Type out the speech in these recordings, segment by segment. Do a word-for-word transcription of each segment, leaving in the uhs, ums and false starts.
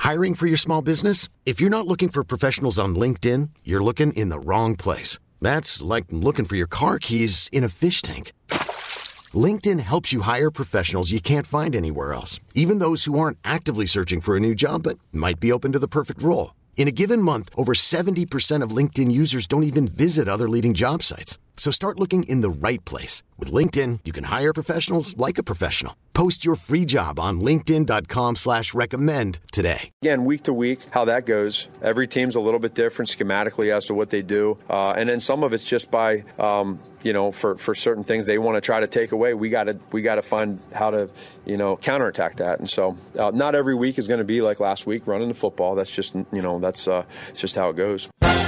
Hiring for your small business? If you're not looking for professionals on LinkedIn, you're looking in the wrong place. That's like looking for your car keys in a fish tank. LinkedIn helps you hire professionals you can't find anywhere else, even those who aren't actively searching for a new job but might be open to the perfect role. In a given month, over seventy percent of LinkedIn users don't even visit other leading job sites. So start looking in the right place. With LinkedIn, you can hire professionals like a professional. Post your free job on linkedin.com slash recommend today. Again, week to week, how that goes. Every team's a little bit different schematically as to what they do. Uh, and then some of it's just by, um, you know, for, for certain things they want to try to take away. We got to we got to find how to, you know, counterattack that. And so uh, not every week is going to be like last week running the football. That's just, you know, that's uh, just how it goes.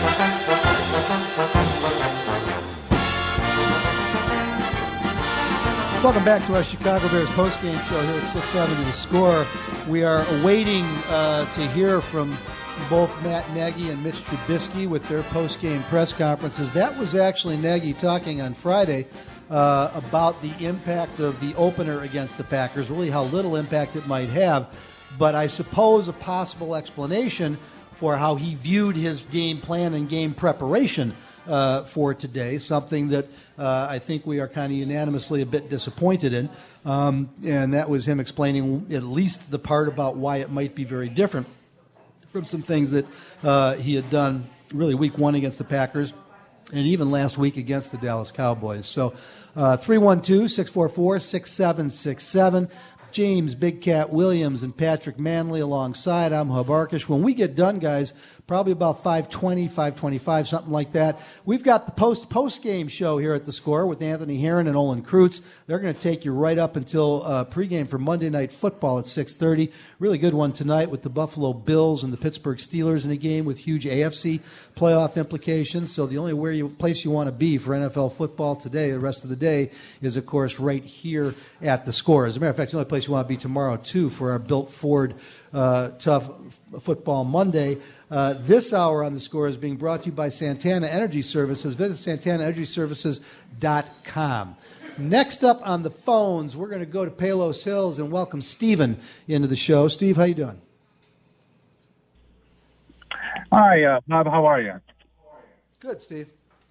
Welcome back to our Chicago Bears postgame show here at six seventy The Score. We are awaiting uh, to hear from both Matt Nagy and Mitch Trubisky with their postgame press conferences. That was actually Nagy talking on Friday uh, about the impact of the opener against the Packers, really how little impact it might have, but I suppose a possible explanation for how he viewed his game plan and game preparation Uh, for today, something that uh, I think we are kind of unanimously a bit disappointed in. Um, and that was him explaining at least the part about why it might be very different from some things that uh, he had done really week one against the Packers and even last week against the Dallas Cowboys. So uh, three one two, six four four, six seven six seven. James Big Cat Williams and Patrick Manley alongside. I'm Hub Arkish. When we get done, guys, probably about five twenty, five twenty-five, something like that, we've got the post post game show here at The Score with Anthony Herron and Olin Kreutz. They're going to take you right up until uh, pregame for Monday Night Football at six thirty. Really good one tonight with the Buffalo Bills and the Pittsburgh Steelers in a game with huge A F C playoff implications. So the only where you, place you want to be for N F L football today, the rest of the day, is, of course, right here at The Score. As a matter of fact, it's the only place you want to be tomorrow, too, for our Built Ford uh, Tough Football Monday. Uh, this hour on The Score is being brought to you by Santana Energy Services. Visit santana energy services dot com. Next up on the phones, we're going to go to Palos Hills and welcome Stephen into the show. Steve, how you doing? Hi, uh, Bob. How are you? Good, Steve.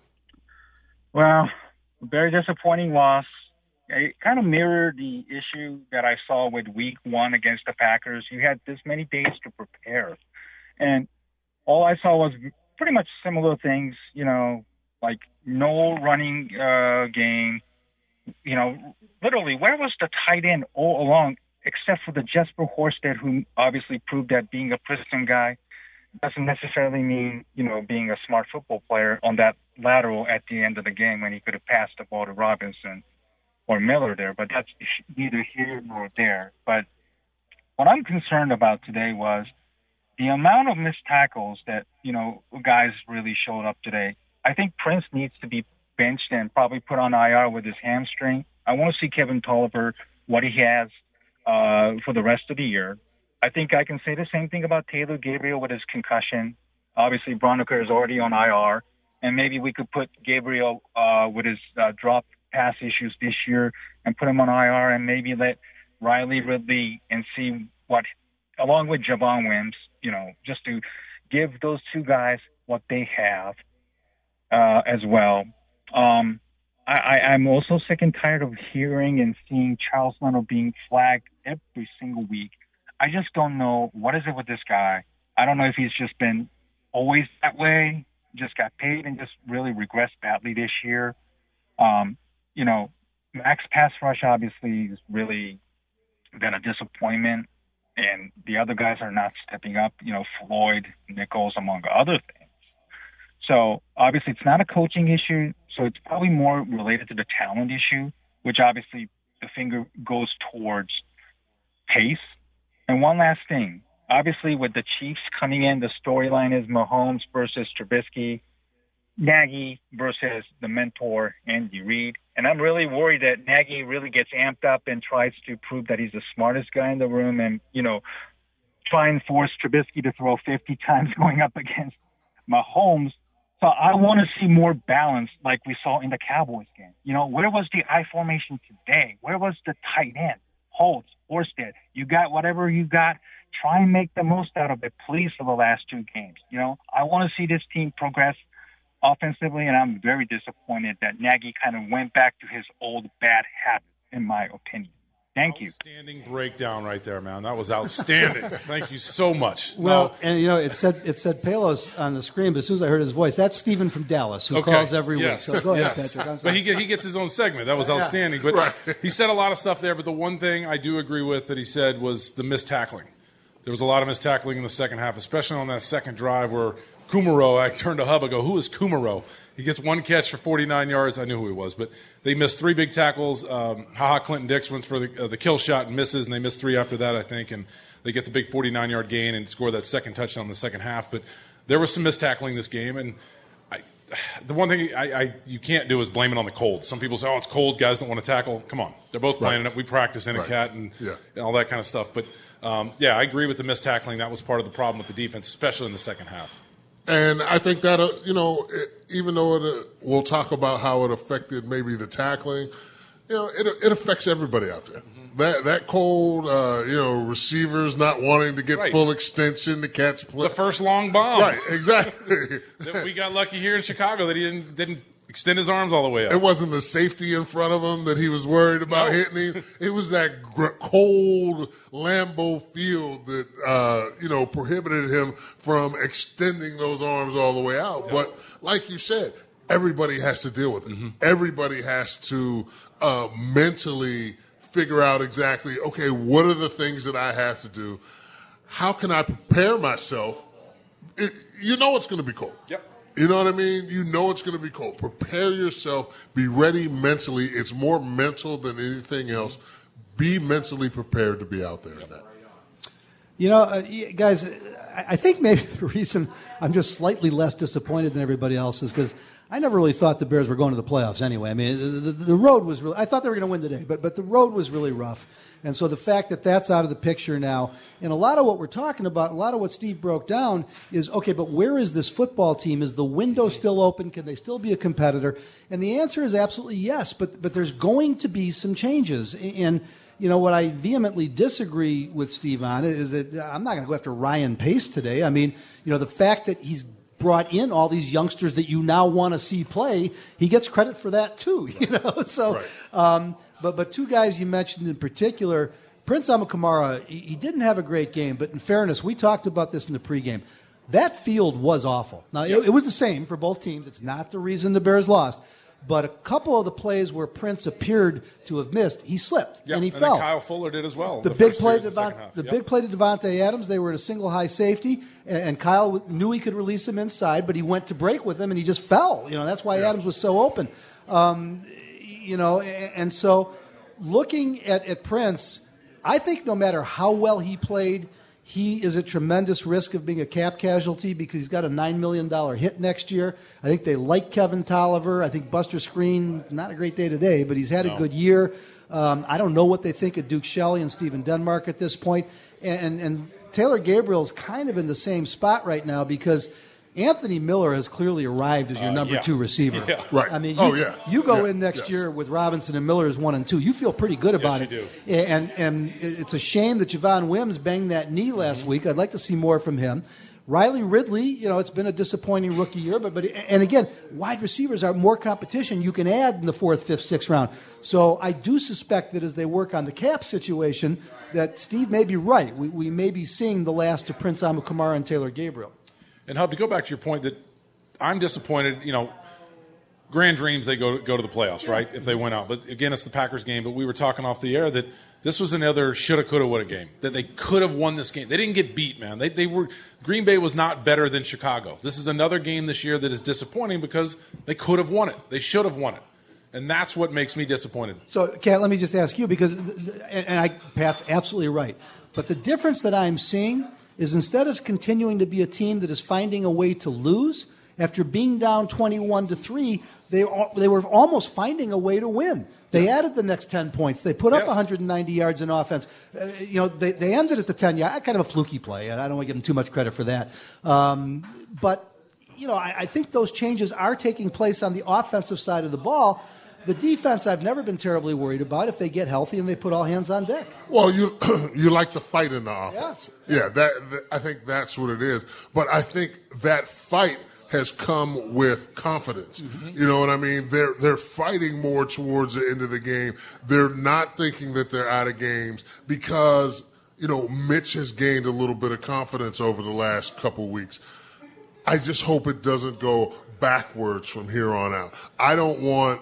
Well, very disappointing loss. It kind of mirrored the issue that I saw with week one against the Packers. You had this many days to prepare. And all I saw was pretty much similar things, you know, like no running uh, game. You know, literally, where was the tight end all along except for the Jesper Horsted, who obviously proved that being a Princeton guy doesn't necessarily mean, you know, being a smart football player on that lateral at the end of the game when he could have passed the ball to Robinson or Miller there. But that's neither here nor there. But what I'm concerned about today was the amount of missed tackles that, you know, guys really showed up today. I think Prince needs to be benched and probably put on I R with his hamstring. I want to see Kevin Tolliver, what he has uh, for the rest of the year. I think I can say the same thing about Taylor Gabriel with his concussion. Obviously, Broniker is already on I R, and maybe we could put Gabriel uh, with his uh, drop pass issues this year and put him on I R and maybe let Riley Ridley and see what, along with Javon Wims, you know, just to give those two guys what they have uh, as well. Um, I, I, I'm also sick and tired of hearing and seeing Charles Leno being flagged every single week. I just don't know what is it with this guy. I don't know if he's just been always that way, just got paid and just really regressed badly this year. Um, you know, Max pass rush obviously has really been a disappointment, and the other guys are not stepping up, you know, Floyd, Nichols, among other things. So obviously it's not a coaching issue, so it's probably more related to the talent issue, which obviously the finger goes towards pace. And one last thing, obviously with the Chiefs coming in, the storyline is Mahomes versus Trubisky, Nagy versus the mentor, Andy Reid. And I'm really worried that Nagy really gets amped up and tries to prove that he's the smartest guy in the room and, you know, try and force Trubisky to throw fifty times going up against Mahomes. So I want to see more balance like we saw in the Cowboys game. You know, where was the I formation today? Where was the tight end? Holtz, Orsted, you got whatever you got. try and make the most out of it, please, for the last two games. You know, I want to see this team progress offensively, and I'm very disappointed that Nagy kind of went back to his old bad habit, in my opinion. Thank you. Outstanding breakdown right there, man. That was outstanding. Thank you so much. Well, no. and you know, it said it said Palos on the screen, but as soon as I heard his voice, that's Stephen from Dallas who okay. calls every yes. week. So go ahead, yes. Patrick. But he get, he gets his own segment. That was outstanding. But right. he said a lot of stuff there. But the one thing I do agree with that he said was the missed tackling. There was a lot of missed tackling in the second half, especially on that second drive where Kumaro, I turned to Hub, I go, who is Kumaro? He gets one catch for forty-nine yards. I knew who he was. But they missed three big tackles. Um, Ha-Ha Clinton-Dix went for the, uh, the kill shot and misses, and they missed three after that, I think. And they get the big forty-nine-yard gain and score that second touchdown in the second half. But there was some missed tackling this game. And I, the one thing I, I you can't do is blame it on the cold. Some people say, oh, it's cold, guys don't want to tackle. Come on. They're both playing right. it. We practice in a right. cat and, yeah. and all that kind of stuff. But, um, yeah, I agree with the missed tackling. That was part of the problem with the defense, especially in the second half. And I think that, uh, you know, it, even though it, uh, we'll talk about how it affected maybe the tackling, you know, it it affects everybody out there. Mm-hmm. That that cold, uh, you know, receivers not wanting to get right. full extension, the catch play. The first long bomb. Right, exactly. We got lucky here in Chicago that he didn't didn't extend his arms all the way up. It wasn't the safety in front of him that he was worried about no. hitting him. It was that gr- cold Lambeau Field that, uh, you know, prohibited him from extending those arms all the way out. Yeah. But like you said, everybody has to deal with it. Mm-hmm. Everybody has to uh, mentally figure out exactly, okay, what are the things that I have to do? How can I prepare myself? It, you know it's going to be cold. Yep. You know what I mean? You know it's going to be cold. Prepare yourself. Be ready mentally. It's more mental than anything else. Be mentally prepared to be out there in that. You know, uh, guys, I think maybe the reason I'm just slightly less disappointed than everybody else is because I never really thought the Bears were going to the playoffs anyway. I mean, the, the, the road was really – I thought they were going to win today, but but the road was really rough. And so the fact that that's out of the picture now, and a lot of what we're talking about, a lot of what Steve broke down is, okay, but where is this football team? Is the window still open? Can they still be a competitor? And the answer is absolutely yes, but but there's going to be some changes. And, you know, what I vehemently disagree with Steve on is that I'm not going to go after Ryan Pace today. I mean, you know, the fact that he's brought in all these youngsters that you now want to see play, he gets credit for that too, you know? So, right. um, But but two guys you mentioned in particular, Prince Amukamara, he, he didn't have a great game, but in fairness, we talked about this in the pregame. That field was awful. Now, it, it was the same for both teams. It's not the reason the Bears lost. But a couple of the plays where Prince appeared to have missed, he slipped yep. and he and fell. Then Kyle Fuller did as well. The, the big first play, series, to the, Devon, half. the yep. big play to Devontae Adams. They were in a single high safety, and, and Kyle knew he could release him inside, but he went to break with him and he just fell. You know, that's why yeah. Adams was so open. Um, you know, and, and so looking at, at Prince, I think no matter how well he played, he is at tremendous risk of being a cap casualty because he's got a nine million dollars hit next year. I think they like Kevin Tolliver. I think Buster Screen, not a great day today, but he's had no. a good year. Um, I don't know what they think of Duke Shelley and Steven Denmark at this point. And, and, and Taylor Gabriel's kind of in the same spot right now because Anthony Miller has clearly arrived as your uh, number yeah. two receiver. Yeah. Right. I mean, you, oh, yeah. you go yeah. in next yes. year with Robinson and Miller as one and two. You feel pretty good about yes, it. You do. And and it's a shame that Javon Wims banged that knee last mm-hmm. week. I'd like to see more from him. Riley Ridley, you know, it's been a disappointing rookie year, but but and again, wide receivers are more competition you can add in the fourth, fifth, sixth round. So I do suspect that as they work on the cap situation, that Steve may be right. We we may be seeing the last of Prince Amukamara and Taylor Gabriel. And Hub, to go back to your point that I'm disappointed, you know, grand dreams, they go to, go to the playoffs, right, if they went out. But, again, it's the Packers game. But we were talking off the air that this was another shoulda, coulda, woulda game, that they could have won this game. They didn't get beat, man. They, they were Green Bay was not better than Chicago. This is another game this year that is disappointing because they could have won it. They should have won it. And that's what makes me disappointed. So, Kat, let me just ask you, because, and I, Pat's absolutely right, but the difference that I'm seeing is instead of continuing to be a team that is finding a way to lose, after being down twenty-one to three, they they were almost finding a way to win. They yeah. added the next ten points. They put up yes. one hundred ninety yards in offense. Uh, you know, they they ended at the ten yard. Kind of a fluky play, and I don't want to give them too much credit for that. Um, but you know, I, I think those changes are taking place on the offensive side of the ball. The defense, I've never been terribly worried about if they get healthy and they put all hands on deck. Well, you you like the fight in the offense. Yeah, yeah that, that I think that's what it is. But I think that fight has come with confidence. Mm-hmm. You know what I mean? They're they're fighting more towards the end of the game. They're not thinking that they're out of games because, you know, Mitch has gained a little bit of confidence over the last couple weeks. I just hope it doesn't go backwards from here on out. I don't want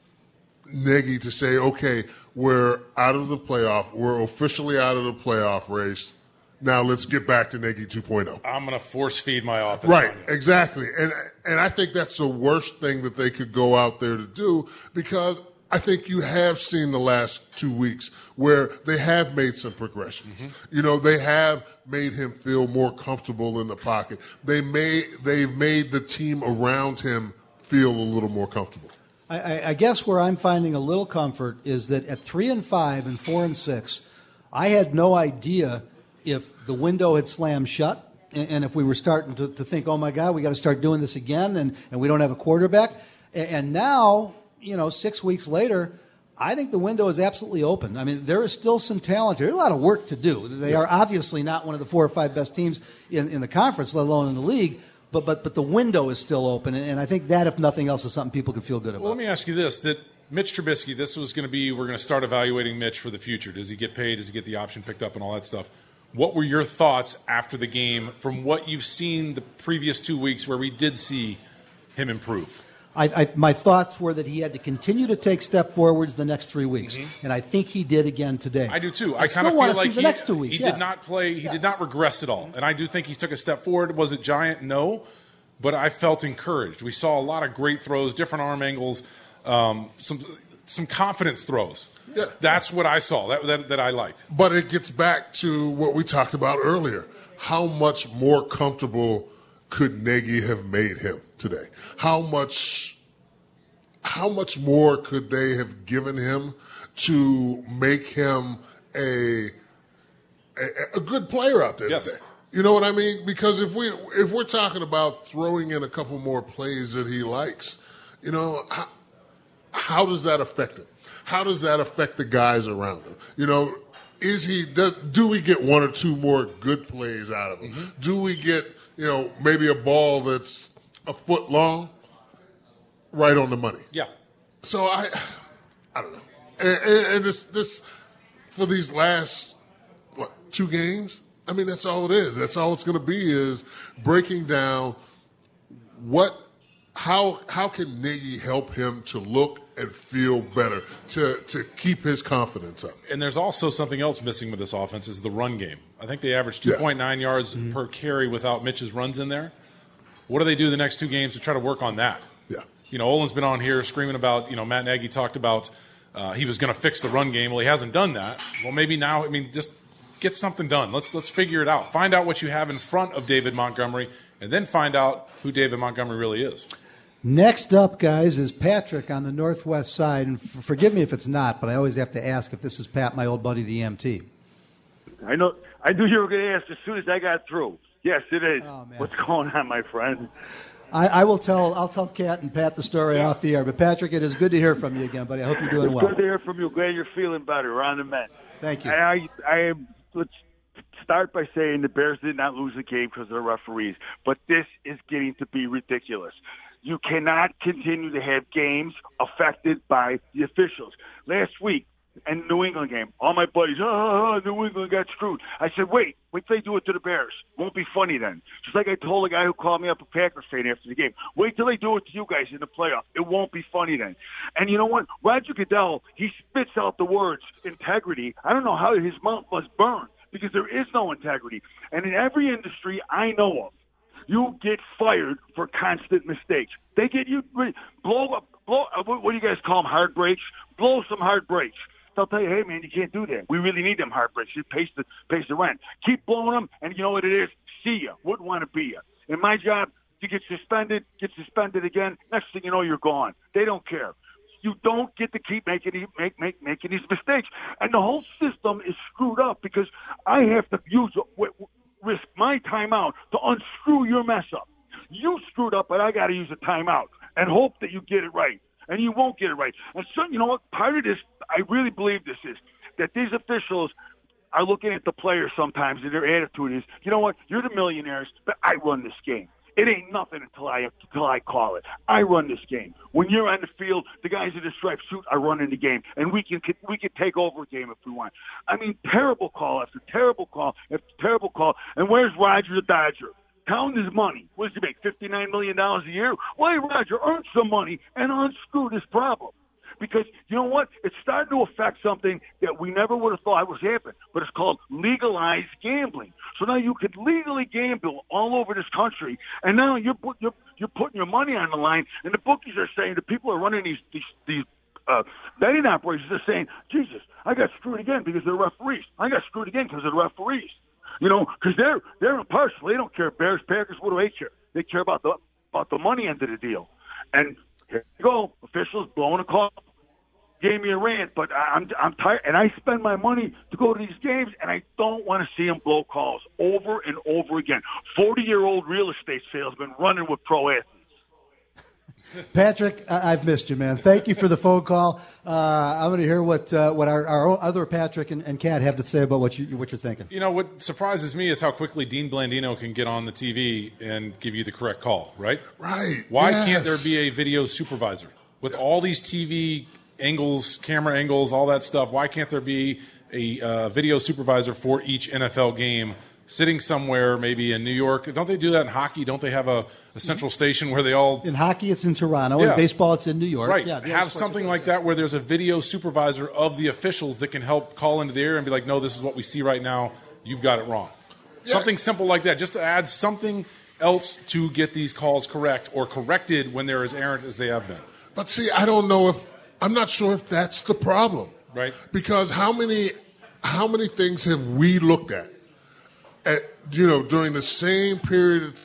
Nagy to say, okay, we're out of the playoff. We're officially out of the playoff race. Now let's get back to Nagy two point oh. I'm going to force feed my offense. Right, exactly. And and I think that's the worst thing that they could go out there to do, because I think you have seen the last two weeks where they have made some progressions. Mm-hmm. You know, they have made him feel more comfortable in the pocket. They may, they've made the team around him feel a little more comfortable. I, I guess where I'm finding a little comfort is that at three and five and four and six, I had no idea if the window had slammed shut and, and if we were starting to, to think, oh my God, we got to start doing this again, and, and we don't have a quarterback. And, and now, you know, six weeks later, I think the window is absolutely open. I mean, there is still some talent here. There's a lot of work to do. They are obviously not one of the four or five best teams in, in the conference, let alone in the league. But but but the window is still open, and I think that, if nothing else, is something people can feel good about. Well, let me ask you this: that Mitch Trubisky, this was going to be, we're going to start evaluating Mitch for the future. Does he get paid? Does he get the option picked up and all that stuff? What were your thoughts after the game from what you've seen the previous two weeks where we did see him improve? I, I, my thoughts were that he had to continue to take step forwards the next three weeks, mm-hmm. and I think he did again today. I do too. I, I kind of feel like see he, the next two weeks. he yeah. did not play. He yeah. did not regress at all, and I do think he took a step forward. Was it giant? No, but I felt encouraged. We saw a lot of great throws, different arm angles, um, some some confidence throws. Yeah. That's what I saw. That, that that I liked. But it gets back to what we talked about earlier. How much more comfortable could Nagy have made him today? How much? How much more could they have given him to make him a a, a good player out there yes. today? You know what I mean? Because if we if we're talking about throwing in a couple more plays that he likes, you know, how, how does that affect him? How does that affect the guys around him? You know, is he does, do we get one or two more good plays out of him? Mm-hmm. Do we get, you know, maybe a ball that's a foot long? Right on the money. Yeah. So I, I don't know. And, and, and this, this, for these last, what, two games? I mean, that's all it is. That's all it's going to be, is breaking down what, how, how can Nagy help him to look and feel better, to, to keep his confidence up. And there's also something else missing with this offense is the run game. I think they averaged two point nine yeah. yards mm-hmm. per carry without Mitch's runs in there. What do they do the next two games to try to work on that? Yeah. You know, Olin's been on here screaming about, you know, Matt Nagy talked about uh, he was going to fix the run game. Well, he hasn't done that. Well, maybe now, I mean, just get something done. Let's let's figure it out. Find out what you have in front of David Montgomery, and then find out who David Montgomery really is. Next up, guys, is Patrick on the northwest side. And f- forgive me if it's not, but I always have to ask if this is Pat, my old buddy, the E M T. I know. I knew you were going to ask as soon as I got through. Yes, it is. Oh, man. What's going on, my friend? I, I will tell. I'll tell Kat and Pat the story yeah. off the air. But Patrick, it is good to hear from you again, buddy. I hope you're doing it's well. Good to hear from you. Glad you're feeling better. We're on the mend. Thank you. I, I am. Let's start by saying the Bears did not lose the game because of the referees, but this is getting to be ridiculous. You cannot continue to have games affected by the officials. Last week, in the New England game, all my buddies, oh, New England got screwed. I said, wait, wait till they do it to the Bears. Won't be funny then. Just like I told the guy who called me up a Packers fan after the game, wait till they do it to you guys in the playoff. It won't be funny then. And you know what? Roger Goodell, he spits out the words integrity. I don't know how his mouth must burn, because there is no integrity. And in every industry I know of, you get fired for constant mistakes. They get you blow up, blow. What do you guys call them? Hard breaks. Blow some hard breaks. They'll tell you, hey man, you can't do that. We really need them hard breaks. You pays the pays the rent. Keep blowing them, and you know what it is? See ya. Wouldn't want to be you. In my job, you get suspended, get suspended again. Next thing you know, you're gone. They don't care. You don't get to keep making make make making these mistakes, and the whole system is screwed up because I have to use. risk my timeout to unscrew your mess up. You screwed up, but I got to use a timeout and hope that you get it right. and you won't get it right. And so, you know what? Part of this, I really believe this is, that these officials are looking at the players sometimes, and their attitude is, you know what? You're the millionaires, but I run this game. It ain't nothing until I until I call it. I run this game. When you're on the field, the guys in the striped suit are running the game, and we can we can take over a game if we want. I mean, terrible call after terrible call after terrible call. And where's Roger the Dodger? Counting his money. What does he make, fifty-nine million dollars a year? Why, Roger, earn some money and unscrew this problem. Because, you know what? It's starting to affect something that we never would have thought was happening, but it's called legalized gambling. So now you could legally gamble all over this country, and now you're, put, you're, you're putting your money on the line, and the bookies are saying, the people who are running these, these, these uh, betting operations are saying, Jesus, I got screwed again because of the referees. I got screwed again because of the referees. You know, because they're, they're impartial. They don't care. Bears, Packers, what do they care? They care about the, about the money end of the deal. And here you go, officials blowing a call. Gave me a rant, but I'm I'm tired, and I spend my money to go to these games, and I don't want to see them blow calls over and over again. forty-year-old real estate salesman running with pro athletes. Patrick, I- I've missed you, man. Thank you for the phone call. Uh, I'm going to hear what uh, what our, our other Patrick and, and Kat have to say about what you what you're thinking. You know, what surprises me is how quickly Dean Blandino can get on the T V and give you the correct call, right? Right. Why yes. can't there be a video supervisor with all these T V angles, camera angles, all that stuff? Why can't there be a uh, video supervisor for each N F L game sitting somewhere, maybe in New York? Don't they do that in hockey? Don't they have a, a central station where they all... In hockey, it's in Toronto. Yeah. In baseball, it's in New York. Right. Yeah, have something like that where there's a video supervisor of the officials that can help call into the air and be like, no, this is what we see right now. You've got it wrong. Yeah. Something simple like that, just to add something else to get these calls correct or corrected when they're as errant as they have been. But see, I don't know if... I'm not sure if that's the problem. Right. Because how many how many things have we looked at, at you know, during the same period of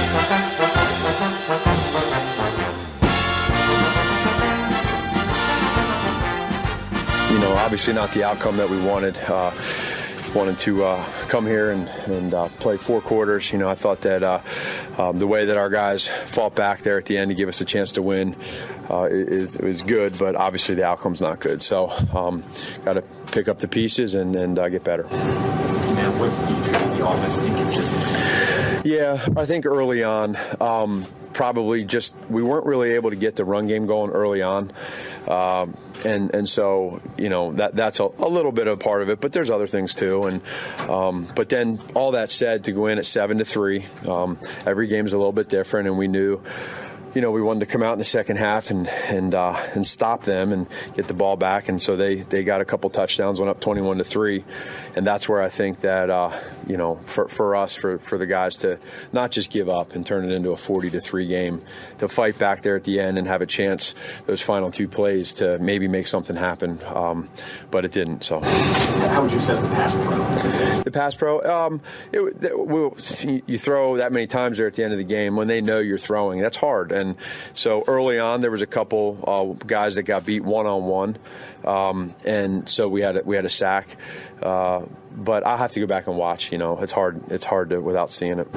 You know, obviously not the outcome that we wanted. Uh, wanted to uh, come here and, and uh, play four quarters. You know, I thought that uh, um, the way that our guys fought back there at the end to give us a chance to win uh, is is good, but obviously the outcome's not good. So um, got to pick up the pieces and, and uh, get better. Man, what do you attribute the offensive inconsistency? Yeah, I think early on, um, probably just we weren't really able to get the run game going early on. Um, and and so, you know, that that's a, a little bit of a part of it, but there's other things too. And um, but then all that said, to go in at seven to three, um, every game's a little bit different, and we knew, you know, we wanted to come out in the second half and and uh, and stop them and get the ball back. And so they, they got a couple touchdowns, went up twenty-one to three, and that's where I think that uh, you know, for for us, for for the guys to not just give up and turn it into a forty to three game, to fight back there at the end and have a chance those final two plays to maybe make something happen, um, but it didn't. So, how would you assess the pass pro? The pass pro, um, it, we'll, you throw that many times there at the end of the game when they know you're throwing. That's hard. And so early on, there was a couple uh, guys that got beat one on one, um, and so we had a, we had a sack. Uh, but I have to go back and watch. You know, it's hard. It's hard to without seeing it.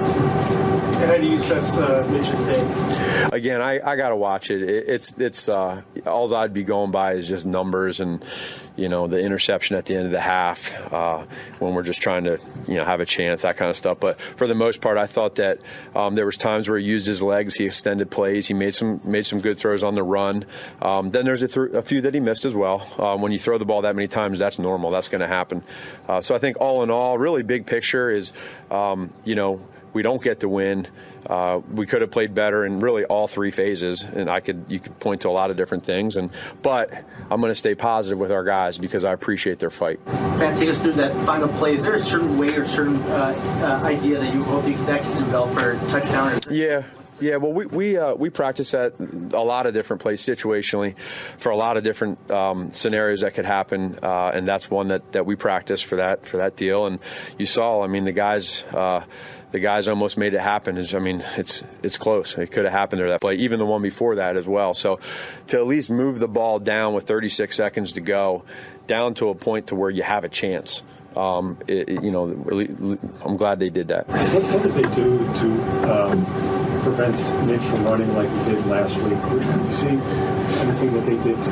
And how do you assess uh, Mitch's day? Again, I, I got to watch it. it. It's it's uh, all I'd be going by is just numbers and, you know, the interception at the end of the half uh, when we're just trying to, you know, have a chance, that kind of stuff. But for the most part, I thought that um, there was times where he used his legs, he extended plays, he made some made some good throws on the run. Um, then there's a, th- a few that he missed as well. Um, when you throw the ball that many times, that's normal. That's going to happen. Uh, so I think all in all, really big picture is, um, you know, we don't get the win. Uh, we could have played better in really all three phases, and I could you could point to a lot of different things. And but I'm going to stay positive with our guys because I appreciate their fight. Matt, take us through that final play. Is there a certain way or a certain uh, uh, idea that you hope you can, that can develop for a touchdown? Yeah. Yeah, well, we we uh, we practice at a lot of different places situationally for a lot of different um, scenarios that could happen, uh, and that's one that, that we practice for that for that deal. And you saw, I mean, the guys uh, the guys almost made it happen. I mean, it's it's close. It could have happened there that play, even the one before that as well. So to at least move the ball down with thirty-six seconds to go, down to a point to where you have a chance. Um, it, it, you know, really, I'm glad they did that. What, what did they do to? Um prevents Mitch from running like he did last week? Do you see anything that they did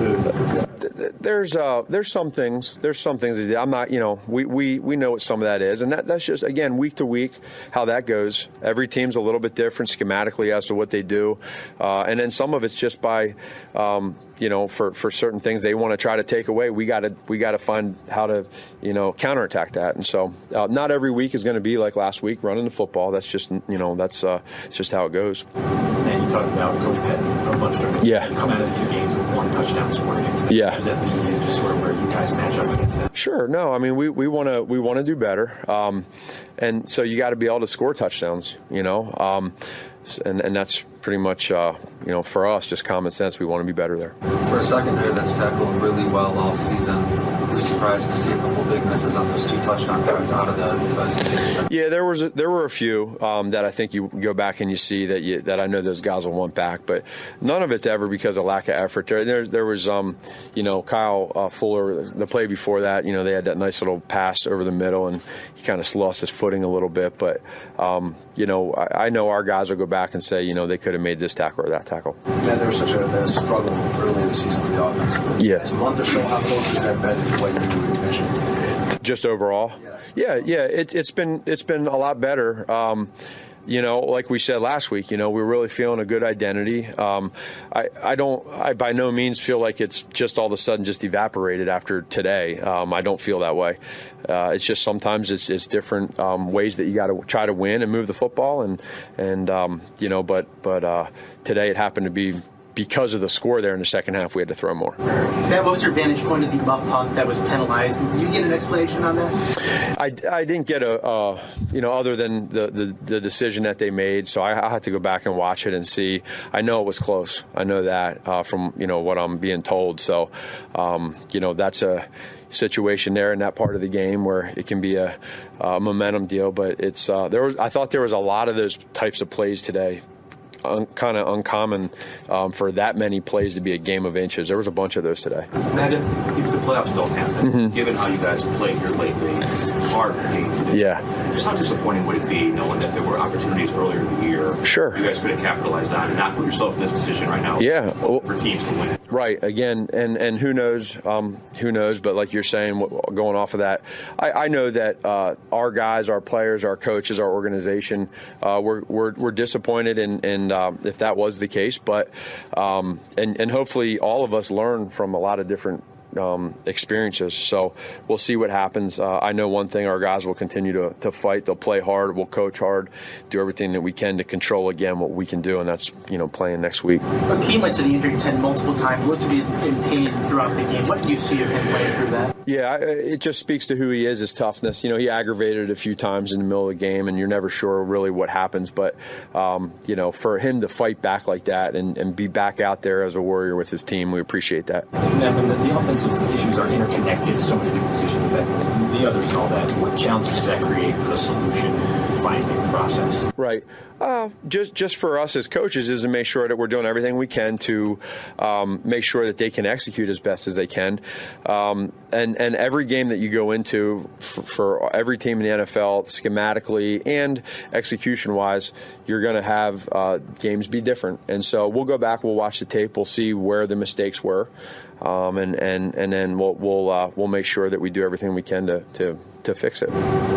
to? There's uh, there's some things. There's some things that I'm not. You know, we, we, we know what some of that is, and that, that's just again week to week how that goes. Every team's a little bit different schematically as to what they do, uh, and then some of it's just by. Um, You know, for, for certain things they want to try to take away, we got to we got to find how to, you know, counterattack that. And so, uh, not every week is going to be like last week running the football. That's just you know that's uh, just how it goes. And you talked about Coach Petty a bunch of different. Yeah. You come out of the two games with one touchdown scored against them. Yeah. Does that mean you just sort of where you guys match up against them? Sure. No, I mean we we want to we want to do better, um, and so you got to be able to score touchdowns. You know. Um, And, and that's pretty much, uh, you know, for us, just common sense. We want to be better there. For a secondary that's tackled really well all season, were you surprised to see a couple big misses on those two touchdown drives out of that? Yeah, there was a, there were a few um, that I think you go back and you see that you, that I know those guys will want back, but none of it's ever because of lack of effort. There there, there was, um, you know, Kyle uh, Fuller, the play before that, you know, they had that nice little pass over the middle, and he kind of lost his footing a little bit. But, um, you know, I, I know our guys will go back and say, you know, they could have made this tackle or that tackle. Man, there was such a, a struggle early in the season with the offense. Yeah. As a month or so, how close has that been to what you envisioned? Just overall? Yeah, yeah, yeah it, it's been it's been a lot better. Um, You know, like we said last week, you know, we're really feeling a good identity. Um, I, I don't, I by no means feel like it's just all of a sudden just evaporated after today. Um, I don't feel that way. Uh, it's just sometimes it's it's different um, ways that you got to try to win and move the football, and and um, you know, but but uh, today it happened to be. Because of the score there in the second half, we had to throw more. Matt, what was your vantage point of the muff punt that was penalized? Did you get an explanation on that? I, I didn't get a, uh, you know, other than the, the, the decision that they made. So I, I had to go back and watch it and see. I know it was close. I know that uh, from, you know, what I'm being told. So, um, you know, that's a situation there in that part of the game where it can be a, a momentum deal. But it's uh, there was. I thought there was a lot of those types of plays today. Un, kind of uncommon um, for that many plays to be a game of inches. There was a bunch of those today. Matt, if the playoffs don't happen, mm-hmm. given how you guys played here lately, hard game today. Yeah. Just how disappointing would it be knowing that there were opportunities earlier in the year? Sure. You guys could have capitalized on and not put yourself in this position right now. Yeah. Well, for teams to win. Right. Again, and, and who knows? Um, who knows? But like you're saying, going off of that, I, I know that uh, our guys, our players, our coaches, our organization, uh, we're, we're we're disappointed, and and um, if that was the case, but um, and and hopefully all of us learn from a lot of different. Um, experiences. So we'll see what happens. Uh, I know one thing, our guys will continue to, to fight. They'll play hard. We'll coach hard, do everything that we can to control, again, what we can do, and that's, you know, playing next week. He went to the injury tent multiple times, looked to be in pain throughout the game. What did you see of him playing through that? Yeah, it just speaks to who he is, his toughness. You know, he aggravated it a few times in the middle of the game, and you're never sure really what happens. But, um, you know, for him to fight back like that and, and be back out there as a warrior with his team, we appreciate that. And when the, the offensive issues are interconnected, so many different positions affecting the others and all that, what challenges does that create for the solution finding process? Right. Uh, just just for us as coaches is to make sure that we're doing everything we can to um, make sure that they can execute as best as they can. Um, and, and every game that you go into for, for every team in the N F L, schematically and execution-wise, you're going to have uh, games be different. And so we'll go back, we'll watch the tape, we'll see where the mistakes were, um, and, and, and then we'll we'll uh, we'll make sure that we do everything we can to to, to fix it.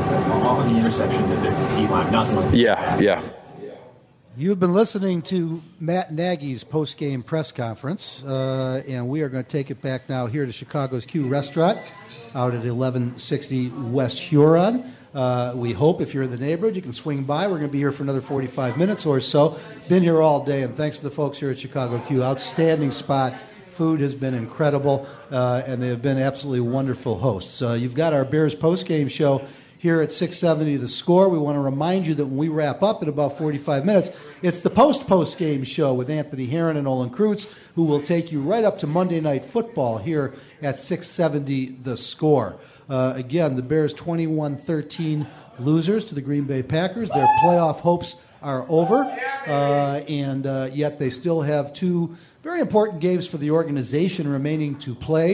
On the interception, that the D-line, not the one. Yeah, yeah. You've been listening to Matt Nagy's post-game press conference, uh, and we are going to take it back now here to Chicago's Q Restaurant out at eleven sixty West Huron. Uh, we hope if you're in the neighborhood, you can swing by. We're going to be here for another forty-five minutes or so. Been here all day, and thanks to the folks here at Chicago Q. Outstanding spot. Food has been incredible, uh, and they have been absolutely wonderful hosts. Uh, you've got our Bears post-game show here at six seventy The Score. We want to remind you that when we wrap up in about forty-five minutes, it's the post-post game show with Anthony Herron and Olin Kreutz, who will take you right up to Monday Night Football here at six seventy The Score. Uh, again, the Bears twenty-one thirteen losers to the Green Bay Packers. Their playoff hopes are over, uh, and uh, yet they still have two very important games for the organization remaining to play.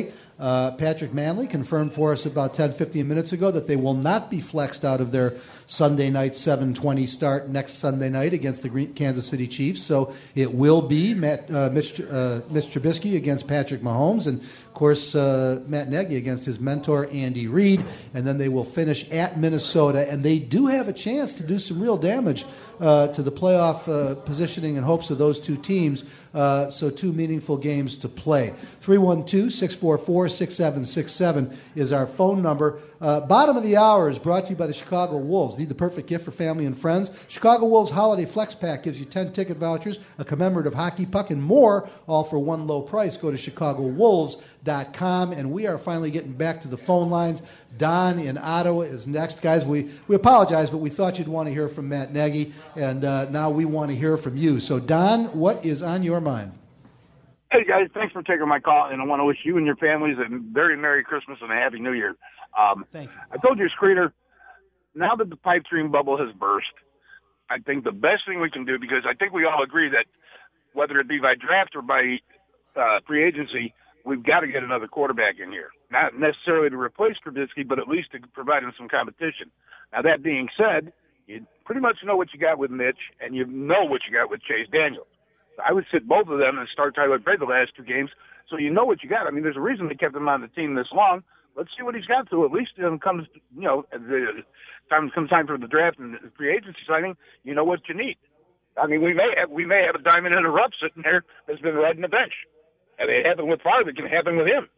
Uh, Patrick Manley confirmed for us about ten, fifteen minutes ago that they will not be flexed out of their Sunday night seven twenty start next Sunday night against the Green, Kansas City Chiefs. So it will be Matt, uh, Mitch, uh, Mitch Trubisky against Patrick Mahomes, and of course uh, Matt Nagy against his mentor Andy Reid. And then they will finish at Minnesota, and they do have a chance to do some real damage uh, to the playoff uh, positioning and hopes of those two teams. Uh, so two meaningful games to play. three one two, six four four, six seven six seven is our phone number. Uh, bottom of the hour is brought to you by the Chicago Wolves. Need the perfect gift for family and friends? Chicago Wolves Holiday Flex Pack gives you ten ticket vouchers, a commemorative hockey puck, and more, all for one low price. Go to chicago wolves dot com, and we are finally getting back to the phone lines. Don in Ottawa is next. Guys, we, we apologize, but we thought you'd want to hear from Matt Nagy, and uh, now we want to hear from you. So, Don, what is on your mind? Hey, guys, thanks for taking my call, and I want to wish you and your families a very Merry Christmas and a Happy New Year. Um, Thank you. I told you, Screener, now that the pipe dream bubble has burst, I think the best thing we can do, because I think we all agree that whether it be by draft or by uh, free agency, we've got to get another quarterback in here. Not necessarily to replace Trubisky, but at least to provide him some competition. Now, that being said, you pretty much know what you got with Mitch, and you know what you got with Chase Daniel. I would sit both of them and start Tyler Bray the last two games, so you know what you got. I mean, there's a reason they kept him on the team this long. Let's see what he's got to. At least when it comes, you know, the time comes time for the draft and the free agency signing, you know what you need. I mean, we may have, we may have a diamond in a rough sitting there that's been riding the bench. And it happened with Favre, it can happen with him.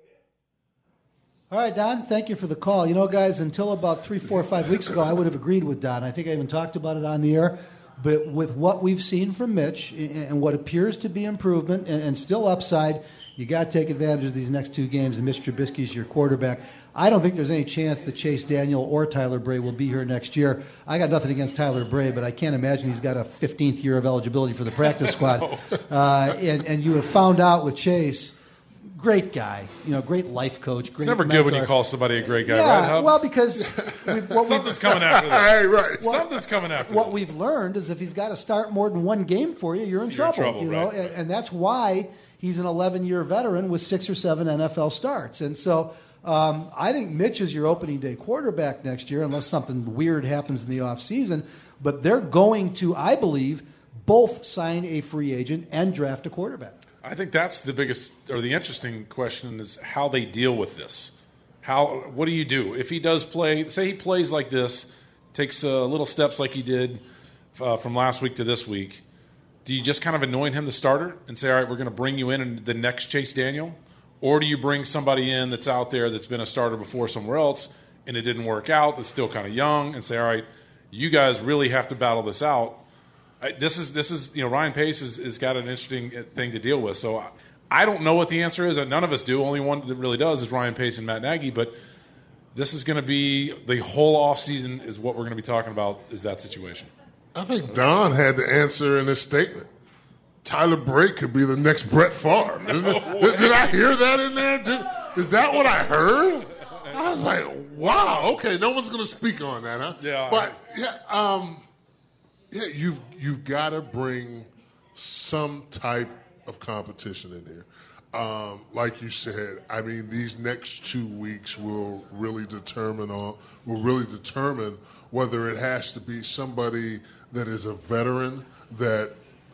All right, Don, thank you for the call. You know, guys, until about three, four, five weeks ago, I would have agreed with Don. I think I even talked about it on the air. But with what we've seen from Mitch and what appears to be improvement and still upside, you got to take advantage of these next two games, and Mitch Trubisky's your quarterback. I don't think there's any chance that Chase Daniel or Tyler Bray will be here next year. I got nothing against Tyler Bray, but I can't imagine he's got a fifteenth year of eligibility for the practice squad. Uh, and, and you have found out with Chase, great guy, you know, great life coach. Great it's never mentor. good when you call somebody a great guy, yeah, right, Hub? well, because we've, what something's coming after this. Hey, right. What, Something's coming after What this. we've learned is if he's got to start more than one game for you, you're in You're in trouble. trouble, you know, right, and, right. and that's why he's an eleven-year veteran with six or seven N F L starts. And so um, I think Mitch is your opening day quarterback next year, unless something weird happens in the offseason. But they're going to, I believe, both sign a free agent and draft a quarterback. I think that's the biggest or the interesting question is how they deal with this. How what do you do if he does play? Say he plays like this, takes uh, little steps like he did uh, from last week to this week. Do you just kind of anoint him the starter and say, all right, we're going to bring you in and the next Chase Daniel? Or do you bring somebody in that's out there that's been a starter before somewhere else and it didn't work out, that's still kind of young, and say, all right, you guys really have to battle this out? I, this is, this is you know, Ryan Pace has, has got an interesting thing to deal with. So I, I don't know what the answer is. None of us do. Only one that really does is Ryan Pace and Matt Nagy. But this is going to be the whole offseason is what we're going to be talking about is that situation. I think Don had the answer in his statement. Tyler Bray could be the next Brett Favre. No did, did I hear that in there? Did, is that what I heard? I was like, wow, okay, no one's going to speak on that, huh? Yeah. But, yeah, um, yeah you've, you've got to bring some type of competition in here. Um, like you said, I mean, these next two weeks will really determine on, will really determine whether it has to be somebody that is a veteran that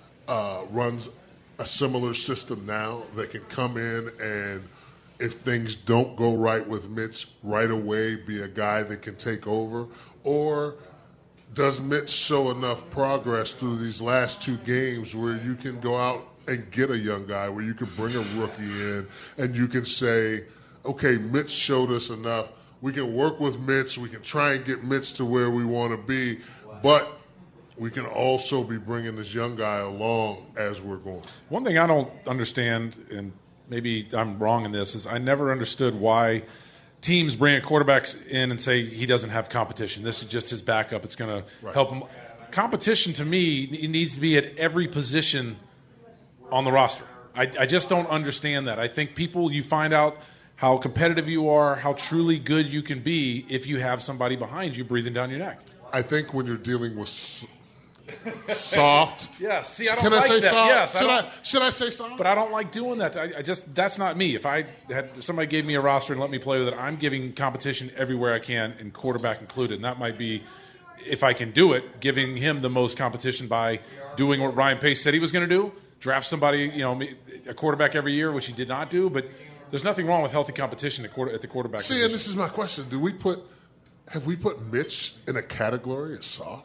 uh, runs a similar system now that can come in and if things don't go right with Mitch right away, be a guy that can take over, or does Mitch show enough progress through these last two games where you can go out and get a young guy, where you can bring a rookie in and you can say, okay, Mitch showed us enough. We can work with Mitch. We can try and get Mitch to where we want to be, but we can also be bringing this young guy along as we're going. One thing I don't understand, and maybe I'm wrong in this, is I never understood why teams bring a quarterback in and say he doesn't have competition. This is just his backup. It's going right. to help him. Competition, to me, it needs to be at every position on the roster. I, I just don't understand that. I think people, you find out how competitive you are, how truly good you can be if you have somebody behind you breathing down your neck. I think when you're dealing with Soft. Yeah, see, I don't Can like I say that. soft? Yes, should, I I, should I say soft? But I don't like doing that. I, I just that's not me. If I had somebody gave me a roster and let me play with it, I'm giving competition everywhere I can, and quarterback included. And that might be, if I can do it, giving him the most competition by doing what Ryan Pace said he was going to do, draft somebody, you know, a quarterback every year, which he did not do. But there's nothing wrong with healthy competition at, quarter, at the quarterback See, position. and this is my question: Do we put have we put Mitch in a category as soft?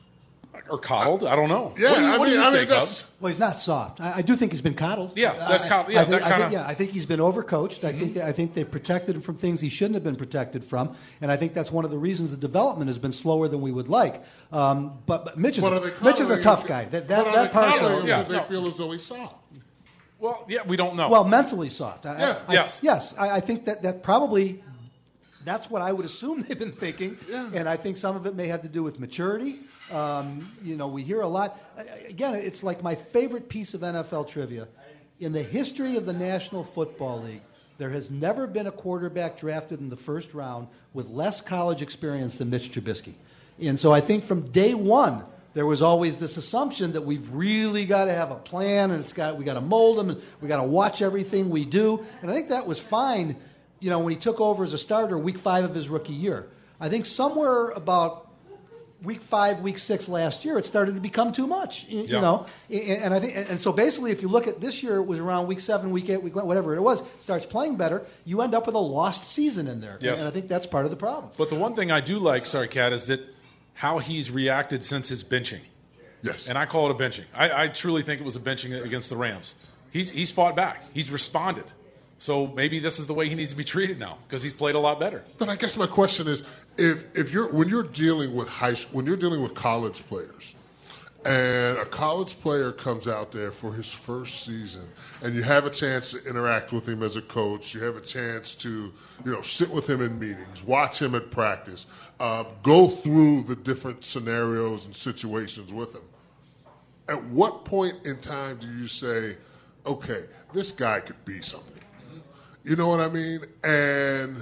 Or coddled? I don't know. Yeah, what do you, I what mean, do you I mean, think that's- of? Well, he's not soft. I, I do think he's been coddled. Yeah, that's I- coddled. Yeah, I think, that I kind think, of. yeah, I think he's been overcoached. Mm-hmm. I think that, I think they've protected him from things he shouldn't have been protected from, and I think that's one of the reasons the development has been slower than we would like. Um, but, but Mitch is But are a, they Mitch is a coddling tough him? guy. That But that, are that they part coddling is him yeah, because they no. feel as though he's soft? Well, yeah, we don't know. well mentally soft. I, Yeah. I, Yes. yes. I, I think that that probably. That's what I would assume they've been thinking, Yeah. and I think some of it may have to do with maturity. Um, you know, we hear a lot. Again, it's like my favorite piece of N F L trivia. In the history of the National Football League, there has never been a quarterback drafted in the first round with less college experience than Mitch Trubisky. And so I think from day one, there was always this assumption that we've really got to have a plan, and it's got we got to mold them, and we got to watch everything we do. And I think that was fine. You know, when he took over as a starter week five of his rookie year. I think somewhere about week five, week six last year, it started to become too much, you, Yeah. you know. And, and I think, and so basically, if you look at this year, it was around week seven, week eight, week whatever it was, starts playing better, you end up with a lost season in there. Yes. And I think that's part of the problem. But the one thing I do like, sorry, Kat, is that how he's reacted since his benching. Yes. And I call it a benching. I, I truly think it was a benching against the Rams. He's he's fought back. He's responded. So maybe this is the way he needs to be treated now because he's played a lot better. But I guess my question is, if if you're when you're dealing with high when you're dealing with college players, and a college player comes out there for his first season, and you have a chance to interact with him as a coach, you have a chance to you know sit with him in meetings, watch him at practice, uh, go through the different scenarios and situations with him. At what point in time do you say, okay, this guy could be something? You know what I mean? And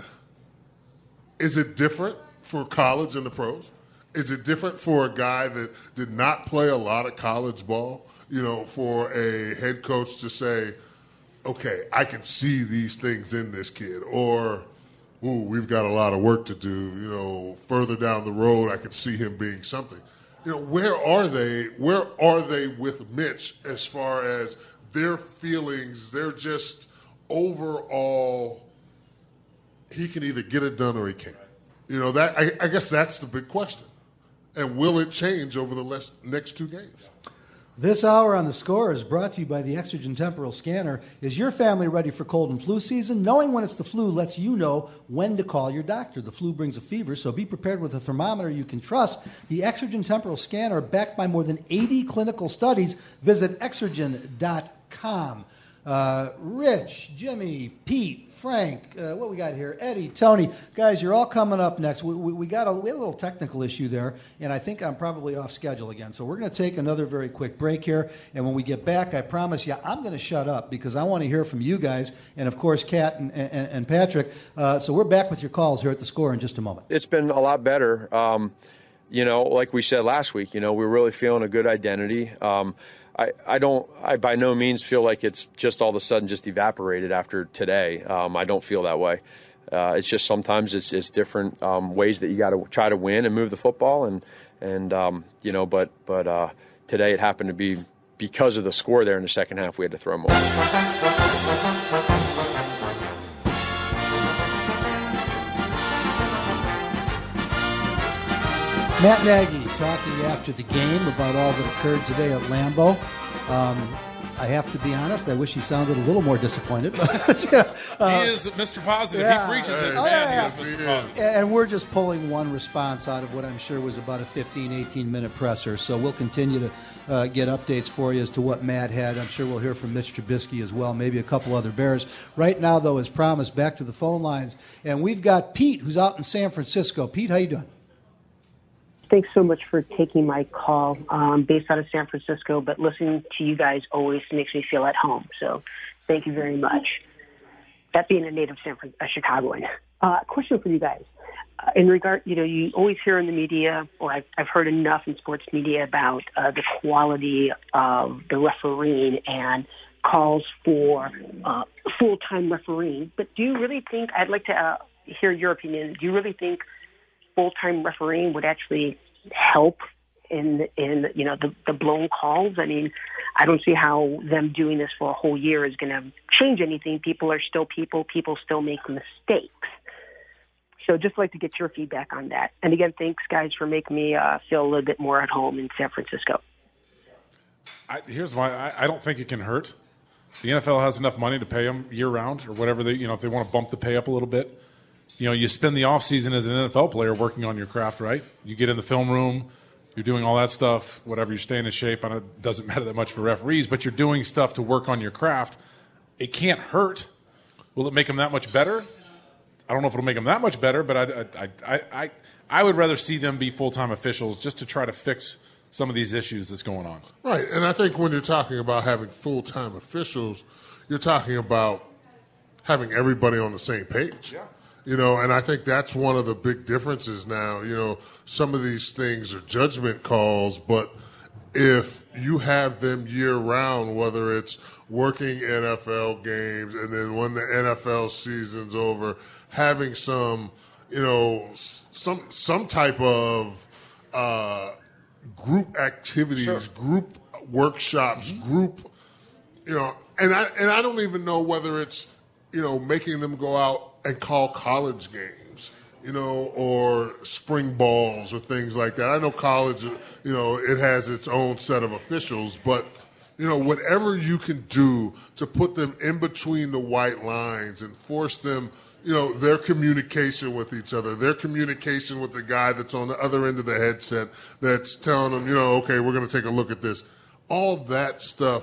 is it different for college and the pros? Is it different for a guy that did not play a lot of college ball, you know, for a head coach to say, okay, I can see these things in this kid, or, ooh, we've got a lot of work to do, you know, further down the road I could see him being something. You know, where are they, where are they with Mitch as far as their feelings, they're just overall, he can either get it done or he can't. You know, that I, I guess that's the big question. And will it change over the les- next two games? This hour on The Score is brought to you by the Exergen Temporal Scanner. Is your family ready for cold and flu season? Knowing when it's the flu lets you know when to call your doctor. The flu brings a fever, so be prepared with a thermometer you can trust. The Exergen Temporal Scanner, backed by more than eighty clinical studies. Visit exergen dot com. Uh, Rich, Jimmy, Pete, Frank, uh, what we got here? Eddie, Tony. Guys, you're all coming up next. We, we, we got a, we had a little technical issue there, and I think I'm probably off schedule again. So we're going to take another very quick break here, and when we get back, I promise you, I'm going to shut up because I want to hear from you guys, and of course, Kat and, and, and Patrick. Uh, so we're back with your calls here at The Score in just a moment. It's been a lot better. Um, you know, like we said last week, you know, we're really feeling a good identity. Um, I, I don't, I by no means feel like it's just all of a sudden just evaporated after today. Um, I don't feel that way. Uh, it's just sometimes it's, it's different um, ways that you got to try to win and move the football. And, and um, you know, but, but uh, today it happened to be because of the score there in the second half, we had to throw more. Matt Nagy talking after the game about all that occurred today at Lambeau. Um, I have to be honest, I wish he sounded a little more disappointed. But, yeah, uh, he is Mister Positive. yeah. He preaches it. Oh, Man, yeah, he is yeah. Mister Positive. And we're just pulling one response out of what I'm sure was about a fifteen, eighteen-minute presser. So we'll continue to uh, get updates for you as to what Matt had. I'm sure we'll hear from Mitch Trubisky as well, maybe a couple other Bears. Right now, though, as promised, back to the phone lines. And we've got Pete, who's out in San Francisco. Pete, how you doing? Thanks so much for taking my call. Um, based out of San Francisco, but listening to you guys always makes me feel at home. So thank you very much. That being a native San Fran- a Chicagoan. Uh, question for you guys. uh, in regard, you know, you always hear in the media, or I've, I've heard enough in sports media about uh, the quality of the refereeing and calls for uh, full-time refereeing. But do you really think, I'd like to uh, hear your opinion, do you really think full-time refereeing would actually help in, in you know, the, the blown calls? I mean, I don't see how them doing this for a whole year is going to change anything. People are still people. People still make mistakes. So just like to get your feedback on that. And again, thanks, guys, for making me uh, feel a little bit more at home in San Francisco. I, here's my I, I don't think it can hurt. The N F L has enough money to pay them year-round or whatever. They, you know, if they want to bump the pay up a little bit. You know, you spend the offseason as an N F L player working on your craft, right? You get in the film room. You're doing all that stuff, whatever, you're staying in shape. And it doesn't matter that much for referees, but you're doing stuff to work on your craft. It can't hurt. Will it make them that much better? I don't know if it'll make them that much better, but I, I, I, I, I would rather see them be full-time officials just to try to fix some of these issues that's going on. Right, and I think when you're talking about having full-time officials, you're talking about having everybody on the same page. Yeah. You know, and I think that's one of the big differences now. You know, some of these things are judgment calls, but if you have them year-round, whether it's working N F L games and then when the N F L season's over, having some, you know, some some type of uh, group activities, sure. group workshops, mm-hmm. group, you know, and I and I don't even know whether it's, you know, making them go out and call college games, you know, or spring balls or things like that. I know college, you know, it has its own set of officials, but, you know, whatever you can do to put them in between the white lines and force them, you know, their communication with each other, their communication with the guy that's on the other end of the headset that's telling them, you know, okay, we're going to take a look at this. All that stuff,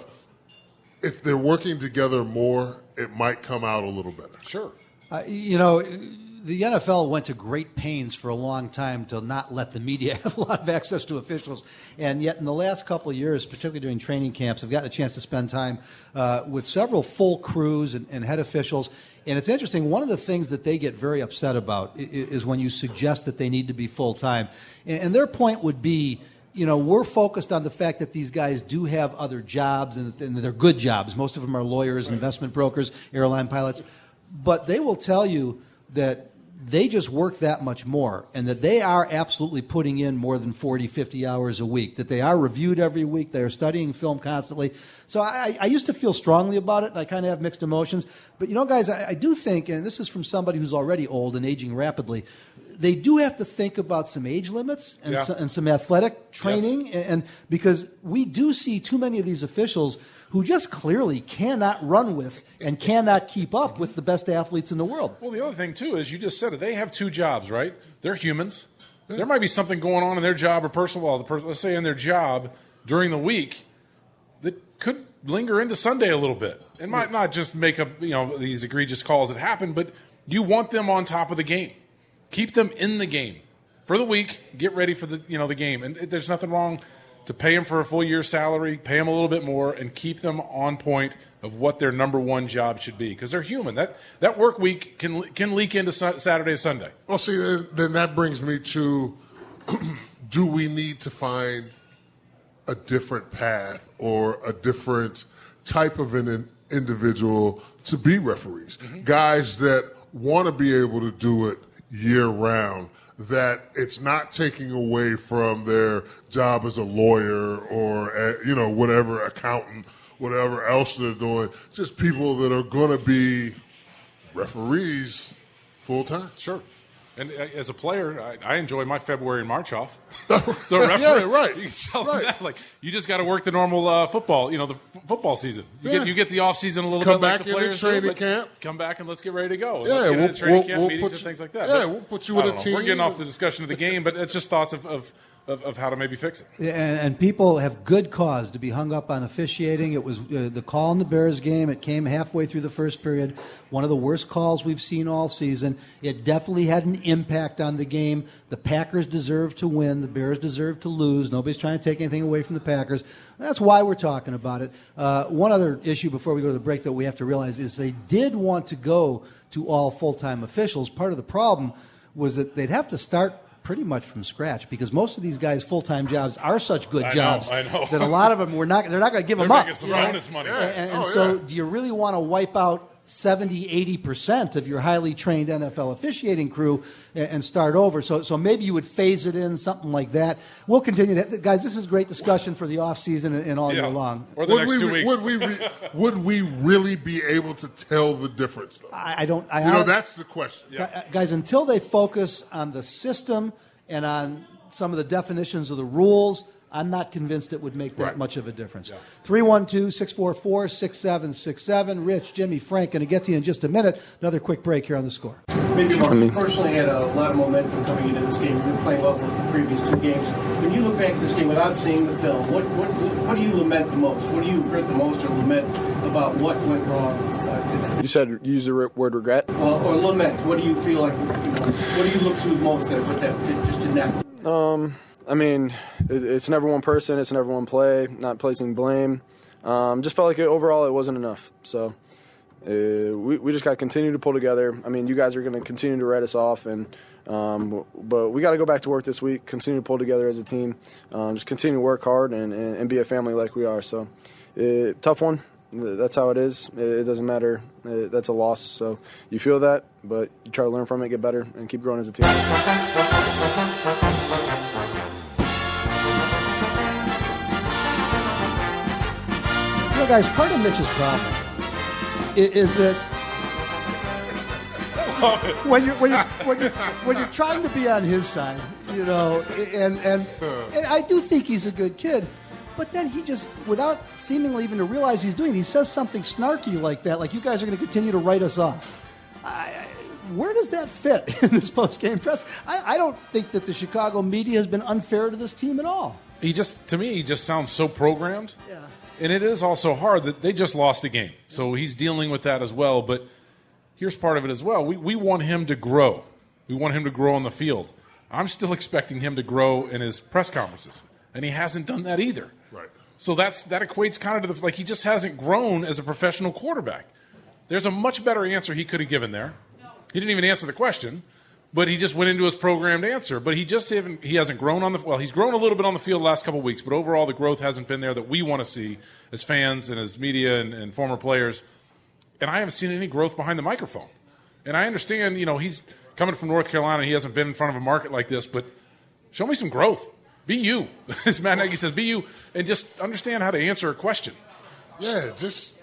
if they're working together more, it might come out a little better. Sure. Uh, you know, the N F L went to great pains for a long time to not let the media have a lot of access to officials. And yet in the last couple of years, particularly during training camps, I've gotten a chance to spend time uh, with several full crews and, and head officials. And it's interesting, one of the things that they get very upset about is, is when you suggest that they need to be full-time. And, and their point would be, you know, we're focused on the fact that these guys do have other jobs, and, and they're good jobs. Most of them are lawyers, right. investment brokers, airline pilots. But they will tell you that they just work that much more, and that they are absolutely putting in more than forty, fifty hours a week, that they are reviewed every week, they are studying film constantly. So I, I used to feel strongly about it, and I kind of have mixed emotions. But, you know, guys, I, I do think, and this is from somebody who's already old and aging rapidly, they do have to think about some age limits and, yeah. so, and some athletic training, yes. and, and because we do see too many of these officials who just clearly cannot run with and cannot keep up with the best athletes in the world. Well, the other thing, too, is you just said it. They have two jobs, right? They're humans. Yeah. There might be something going on in their job or personal, well, the person, let's say in their job during the week that could linger into Sunday a little bit. It might not just make up, you know, these egregious calls that happen, but you want them on top of the game. Keep them in the game for the week. Get ready for the, you know, the game. And there's nothing wrong to pay them for a full year's salary, pay them a little bit more, and keep them on point of what their number one job should be, because they're human. That that work week can can leak into Saturday and Sunday. Well, see, then, then that brings me to, do we need to find a different path or a different type of an individual to be referees? Mm-hmm. Guys that want to be able to do it year-round, that it's not taking away from their job as a lawyer or, a, you know, whatever, accountant, whatever else they're doing. Just people that are going to be referees full-time. Sure. And as a player, I, I enjoy my February and March off. So referee, yeah, right. You can tell them right. that. Like, you just got to work the normal uh, football, you know, the f- football season. You, yeah. get, you get the off season a little come bit back like the in players the training do, but camp. Come back and let's get ready to go. Yeah, let's get we'll, into training we'll, camp we'll meetings you, and things like that. Yeah, but, we'll put you with a know, team. We're getting off the discussion of the game, but it's just thoughts of, of Of, of how to maybe fix it. And, and people have good cause to be hung up on officiating. It was uh, the call in the Bears game. It came halfway through the first period. One of the worst calls we've seen all season. It definitely had an impact on the game. The Packers deserve to win. The Bears deserve to lose. Nobody's trying to take anything away from the Packers. That's why we're talking about it. Uh, one other issue before we go to the break that we have to realize is they did want to go to all full-time officials. Part of the problem was that they'd have to start pretty much from scratch because most of these guys' full-time jobs are such good I know, jobs I know. that a lot of them we're not they're not going to give They're them up. making some you know? bonus money. And, and, and Oh, so, yeah. do you really want to wipe out seventy, eighty percent of your highly trained N F L officiating crew and, and start over? So, so maybe you would phase it in, something like that. We'll continue to, guys. This is great discussion for the off season and, and all Yeah. year long. Or the would next we, two weeks. Would we, re- would we really be able to tell the difference, though? I, I don't. I, you know, that's the question. Gu- Guys, until they focus on the system and on some of the definitions of the rules, I'm not convinced it would make that Right. much of a difference. three one two, six four four, six seven six seven. Rich, Jimmy, Frank, going to get to you in just a minute. Another quick break here on The Score. Maybe Mark, you personally had a lot of momentum coming into this game. You've been playing well for the previous two games. When you look back at this game without seeing the film, what what what do you lament the most? What do you regret the most or lament about what went wrong uh, today? You said use the re- word regret. Well, or lament. What do you feel like? You know, what do you look to most at what that it just didn't happen? Um, I mean, it, it's never one person. It's never one play. Not placing blame. Um, just felt like it, overall it wasn't enough. So uh, we we just got to continue to pull together. I mean, you guys are going to continue to write us off, and um, but we got to go back to work this week. Continue to pull together as a team. Um, just continue to work hard and, and, and be a family like we are. So uh, tough one. That's how it is. It, it doesn't matter. It, that's a loss. So you feel that, but you try to learn from it, get better, and keep growing as a team. You know, guys, part of Mitch's problem is, is that when you're when you're when you're when you're trying to be on his side, you know, and and and I do think he's a good kid, but then he just, without seemingly even to realize he's doing it, he says something snarky like that, like you guys are going to continue to write us off. I, where does that fit in this post-game press? I, I don't think that the Chicago media has been unfair to this team at all. He just, to me, he just sounds so programmed. Yeah. And it is also hard that they just lost a game. So he's dealing with that as well. But here's part of it as well. We, we want him to grow. We want him to grow on the field. I'm still expecting him to grow in his press conferences. And he hasn't done that either. Right. So that's that equates kind of to the, like he just hasn't grown as a professional quarterback. There's a much better answer he could have given there. He didn't even answer the question, but he just went into his programmed answer. But he just haven't, he hasn't grown on the, well, he's grown a little bit on the field the last couple of weeks, but overall the growth hasn't been there that we want to see as fans and as media and, and former players. And I haven't seen any growth behind the microphone. And I understand, you know, he's coming from North Carolina. He hasn't been in front of a market like this, but show me some growth. Be you. As Matt Nagy says, be you, and just understand how to answer a question. Yeah, just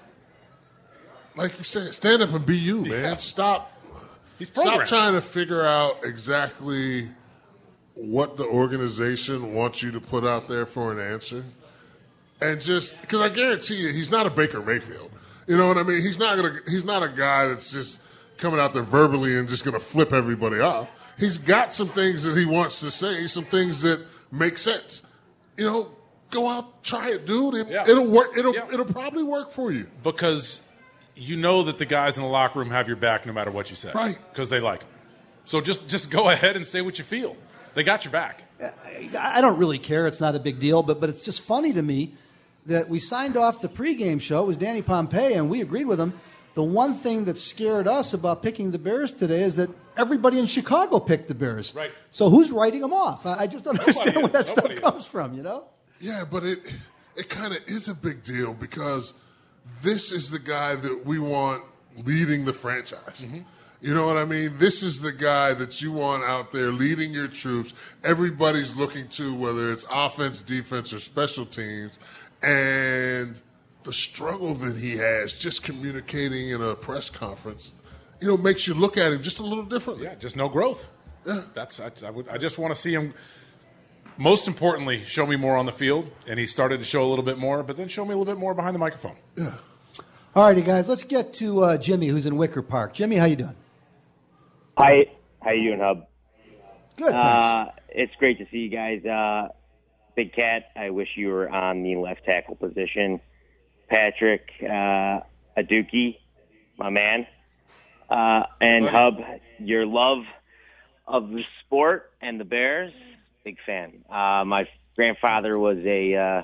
like you said, stand up and be you, man. Yeah. Stop. He's Stop programmed. trying to figure out exactly what the organization wants you to put out there for an answer. And just because I guarantee you, he's not a Baker Mayfield. You know what I mean? He's not gonna. He's not a guy that's just coming out there verbally and just gonna flip everybody off. He's got some things that he wants to say, some things that make sense. You know, go out, try it, dude. It, Yeah. It'll work. It'll Yeah. it'll probably work for you. Because you know that the guys in the locker room have your back no matter what you say. Right. Because they like him. So just, just go ahead and say what you feel. They got your back. I don't really care. It's not a big deal, but but it's just funny to me that we signed off the pregame show. It was Danny Pompei, and we agreed with him. The one thing that scared us about picking the Bears today is that everybody in Chicago picked the Bears. Right. So who's writing them off? I I just don't understand Nobody where that is. stuff Nobody comes is. from, you know? Yeah, but it it kind of is a big deal because this is the guy that we want leading the franchise. Mm-hmm. You know what I mean? This is the guy that you want out there leading your troops. Everybody's looking to, whether it's offense, defense, or special teams. And the struggle that he has just communicating in a press conference, you know, makes you look at him just a little differently. Yeah, just no growth. Yeah. That's I, I, would, I just want to see him. Most importantly, show me more on the field, and he started to show a little bit more. But then show me a little bit more behind the microphone. Yeah. All righty, guys, let's get to uh, Jimmy, who's in Wicker Park. Jimmy, how you doing? Hi, how you doing, Hub? Good, thanks. Uh, it's great to see you guys. Uh, Big Cat, I wish you were on the left tackle position. Patrick uh, Aduki, my man. Uh, and Hub, your love of the sport and the Bears, big fan. Uh, my grandfather was a uh,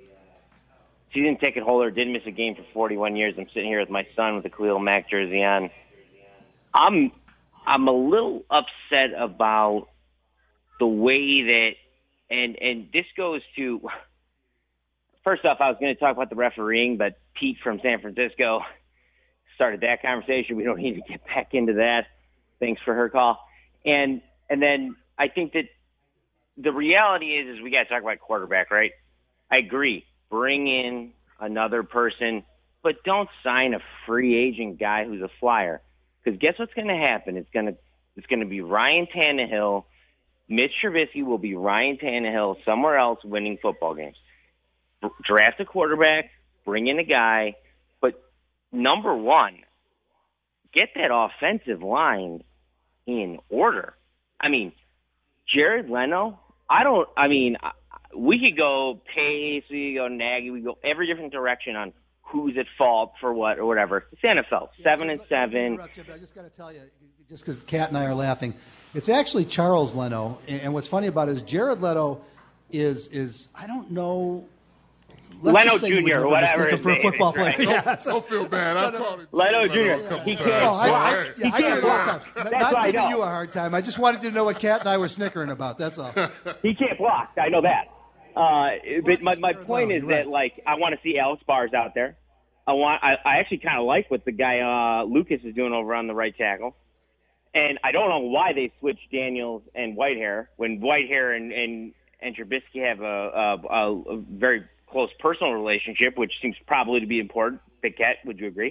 season ticket holder, didn't miss a game for forty-one years. I'm sitting here with my son with the Khalil Mack jersey on. I'm I'm a little upset about the way that, and and this goes to, first off, I was going to talk about the refereeing, but Pete from San Francisco started that conversation. We don't need to get back into that. Thanks for her call. And and then I think that the reality is, is we got to talk about quarterback, right? I agree. Bring in another person, but don't sign a free agent guy who's a flyer. Because guess what's going to happen? It's going to it's going to be Ryan Tannehill. Mitch Trubisky will be Ryan Tannehill somewhere else winning football games. B- draft a quarterback, bring in a guy, but number one, get that offensive line in order. I mean, Jared Leno, I don't, I mean, we could go Pace, we could go Nagy, we could go every different direction on who's at fault for what or whatever. It's the N F L, yeah, seven and seven. You, but I just got to tell you, just because Kat and I are laughing, it's actually Charles Leno. And what's funny about it is Jared Leto is, is I don't know. Leno Junior or whatever his for a football player. Right. Yeah, don't, don't feel bad. I called it Leno Junior He can't. Oh, I, I, he yeah, can't I block. That's Not not giving I you a hard time. I just wanted to know what Kat and I were snickering about. That's all. He can't block. I know that. Uh, but my, my point is that, like, I want to see Alex Bars out there. I want. I, I actually kind of like what the guy uh, Lucas is doing over on the right tackle. And I don't know why they switched Daniels and Whitehair when Whitehair and, and, and Trubisky have a, a, a very close personal relationship, which seems probably to be important. Big Cat, would you agree?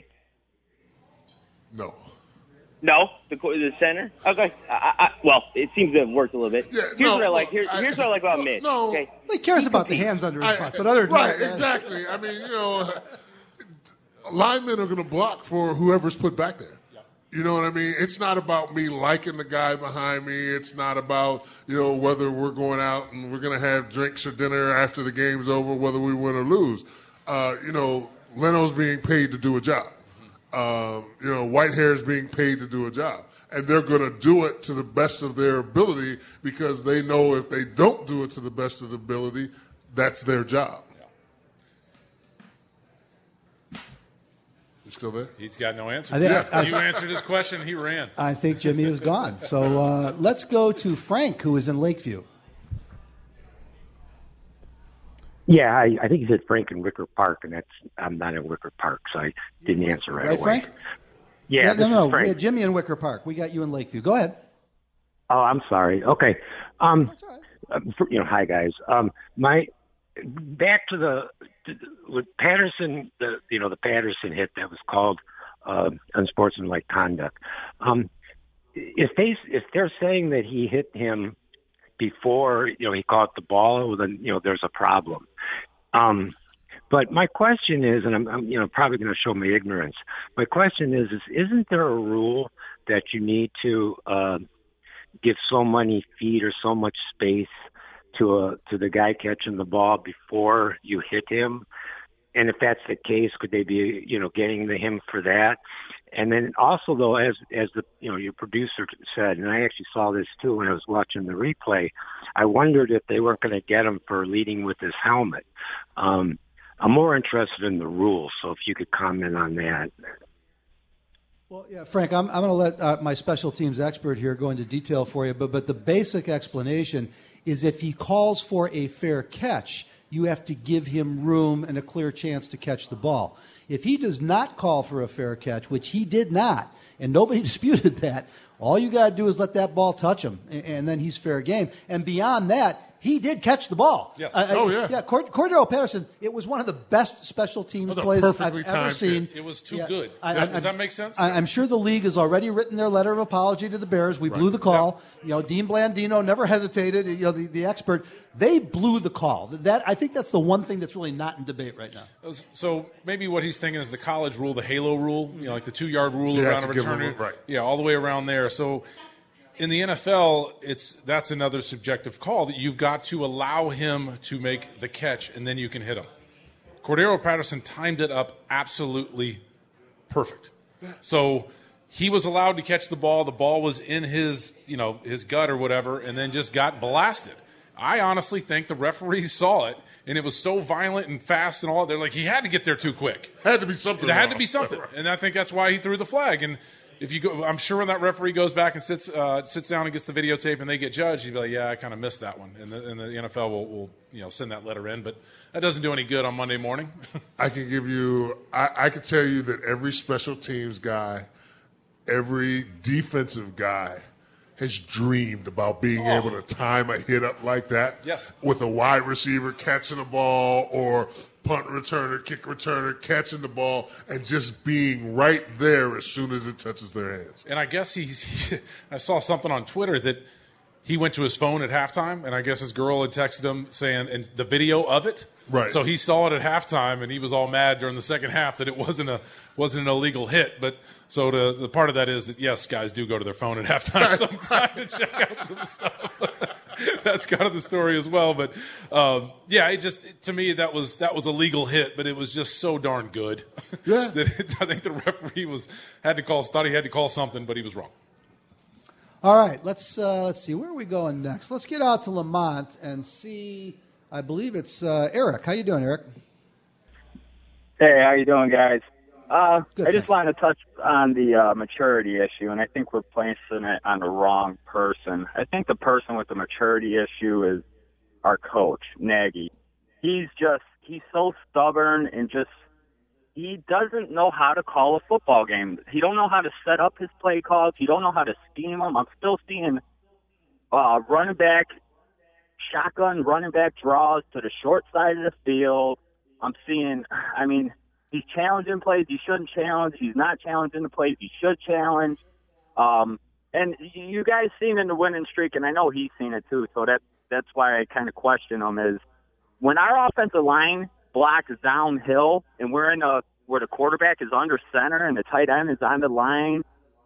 No. No? The, the center? Okay. I, I, well, it seems to have worked a little bit. Yeah, here's no, what I like. Here, I, here's what I like about Mitch. No. Okay. He cares he about competes. the hands under his I, butt, but other than right, that, exactly. I mean, you know, linemen are going to block for whoever's put back there. You know what I mean? It's not about me liking the guy behind me. It's not about, you know, whether we're going out and we're going to have drinks or dinner after the game's over, whether we win or lose. Uh, you know, Leno's being paid to do a job. Um, you know, Whitehair's being paid to do a job. And they're going to do it to the best of their ability because they know if they don't do it to the best of their ability, that's their job. You still there? He's got no answer. I think, yeah. I, you answered his question. He ran. I think Jimmy is gone. So uh, let's go to Frank, who is in Lakeview. Yeah, I, I think he said Frank in Wicker Park, and that's I'm not in Wicker Park, so I didn't answer right, right away. Frank? Yeah, yeah no, no, Frank. we had Jimmy in Wicker Park. We got you in Lakeview. Go ahead. Oh, I'm sorry. Okay. Um, That's all right. um, for, you know, hi guys. Um, my back to the to, with Patterson, the you know the Patterson hit that was called uh, unsportsmanlike conduct. Um, if they if they're saying that he hit him before you know he caught the ball, well, then you know there's a problem. Um, but my question is, and I'm, I'm you know probably going to show my ignorance. My question is, is isn't there a rule that you need to uh, give so many feet or so much space to a to the guy catching the ball before you hit him? And if that's the case, could they be you know getting to him for that? And then also though, as as the you know your producer said, and I actually saw this too when I was watching the replay, I wondered if they weren't going to get him for leading with his helmet. Um, I'm more interested in the rules, so if you could comment on that. Well, yeah, Frank, I'm, I'm going to let uh, my special teams expert here go into detail for you, but but the basic explanation is if he calls for a fair catch, you have to give him room and a clear chance to catch the ball. If he does not call for a fair catch, which he did not, and nobody disputed that, all you got to do is let that ball touch him, and, and then he's fair game. And beyond that, he did catch the ball. Yes. I, oh, I, yeah. Yeah, Cord- Cordero Patterson, it was one of the best special teams plays I've ever timed seen. hit. It was too Yeah, good. I, That- I, does that make sense? I, I'm sure the league has already written their letter of apology to the Bears. We Right. blew the call. You know, Dean Blandino never hesitated. You know, the, the expert, they blew the call. That I think that's the one thing that's really not in debate right now. So maybe what he's thinking is the college rule, the halo rule, you know, like the two-yard rule You around have a to give return. him a- right. Yeah, all the way around there. So in the N F L, it's that's another subjective call that you've got to allow him to make the catch, and then you can hit him. Cordero Patterson timed it up absolutely perfect. So he was allowed to catch the ball. The ball was in his, you know, his gut or whatever, and then just got blasted. I honestly think the referees saw it, and it was so violent and fast and all. They're like, he had to get there too quick. Had to be something. There had wrong. to be something, and I think that's why he threw the flag. And if you go, I'm sure when that referee goes back and sits uh, sits down and gets the videotape and they get judged, he'd be like, yeah, I kind of missed that one. And the, and the N F L will, will you know send that letter in. But that doesn't do any good on Monday morning. I can give you, I, I can tell you that every special teams guy, every defensive guy has dreamed about being oh. able to time a hit up like that yes. with a wide receiver catching the ball or punt returner, kick returner, catching the ball, and just being right there as soon as it touches their hands. And I guess he's, he, I saw something on Twitter that he went to his phone at halftime, and I guess his girl had texted him saying, and the video of it. Right. So he saw it at halftime, and he was all mad during the second half that it wasn't a wasn't an illegal hit. But so the the part of that is that yes, guys do go to their phone at halftime sometime to check out some stuff. That's kind of the story as well. But um, yeah, it just to me that was that was a legal hit, but it was just so darn good. Yeah. that it, I think the referee was had to call thought he had to call something, but he was wrong. All right, let's uh, let's see where are we going next. Let's get out to Lamont and see. I believe it's uh, Eric. How you doing, Eric? Hey, how you doing, guys? Uh, Good, I just thanks. wanted to touch on the uh, maturity issue, and I think we're placing it on the wrong person. I think the person with the maturity issue is our coach, Nagy. He's just he's so stubborn and just he doesn't know how to call a football game. He don't know how to set up his play calls. He don't know how to scheme them. I'm still seeing uh, running back. Shotgun running back draws to the short side of the field. I'm seeing, I mean, he's challenging plays he shouldn't challenge. He's not challenging the plays he should challenge. Um, and you guys seen in the winning streak, and I know he's seen it too, so that that's why I kind of question him, is when our offensive line blocks downhill and we're in a where the quarterback is under center and the tight end is on the line,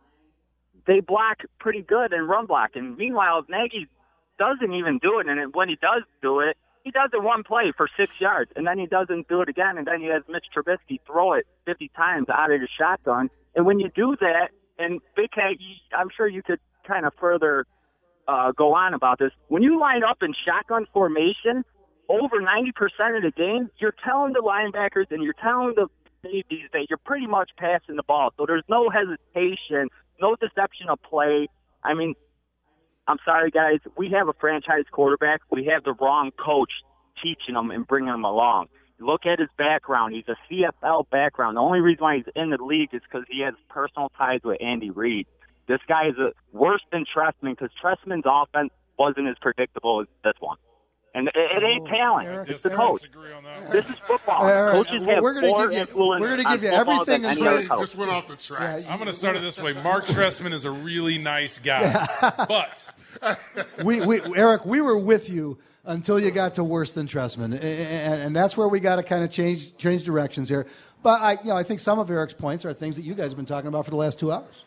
they block pretty good and run block. And meanwhile, Nagy doesn't even do it, and when he does do it, he does it one play for six yards, and then he doesn't do it again, and then he has Mitch Trubisky throw it fifty times out of the shotgun. And when you do that, and Big Cat, I'm sure you could kind of further uh, go on about this, when you line up in shotgun formation, over ninety percent of the game, you're telling the linebackers and you're telling the safeties that you're pretty much passing the ball. So there's no hesitation, no deception of play. I mean, I'm sorry, guys. We have a franchise quarterback. We have the wrong coach teaching him and bringing him along. Look at his background. He's a C F L background. The only reason why he's in the league is because he has personal ties with Andy Reid. This guy is a, worse than Trestman because Trestman's offense wasn't as predictable as this one. And it, it ain't talent. Eric, it's the Eric, coach. This is football. Eric, Coaches have we're gonna more give you- influence we're gonna on give you football everything than any until- other coach. Just went off the track. I'm going to start it this way. Mark Trestman is a really nice guy, but we, we, Eric, we were with you until you got to worse than Trestman, and, and, and that's where we got to kind of change change directions here. But I, you know, I think some of Eric's points are things that you guys have been talking about for the last two hours.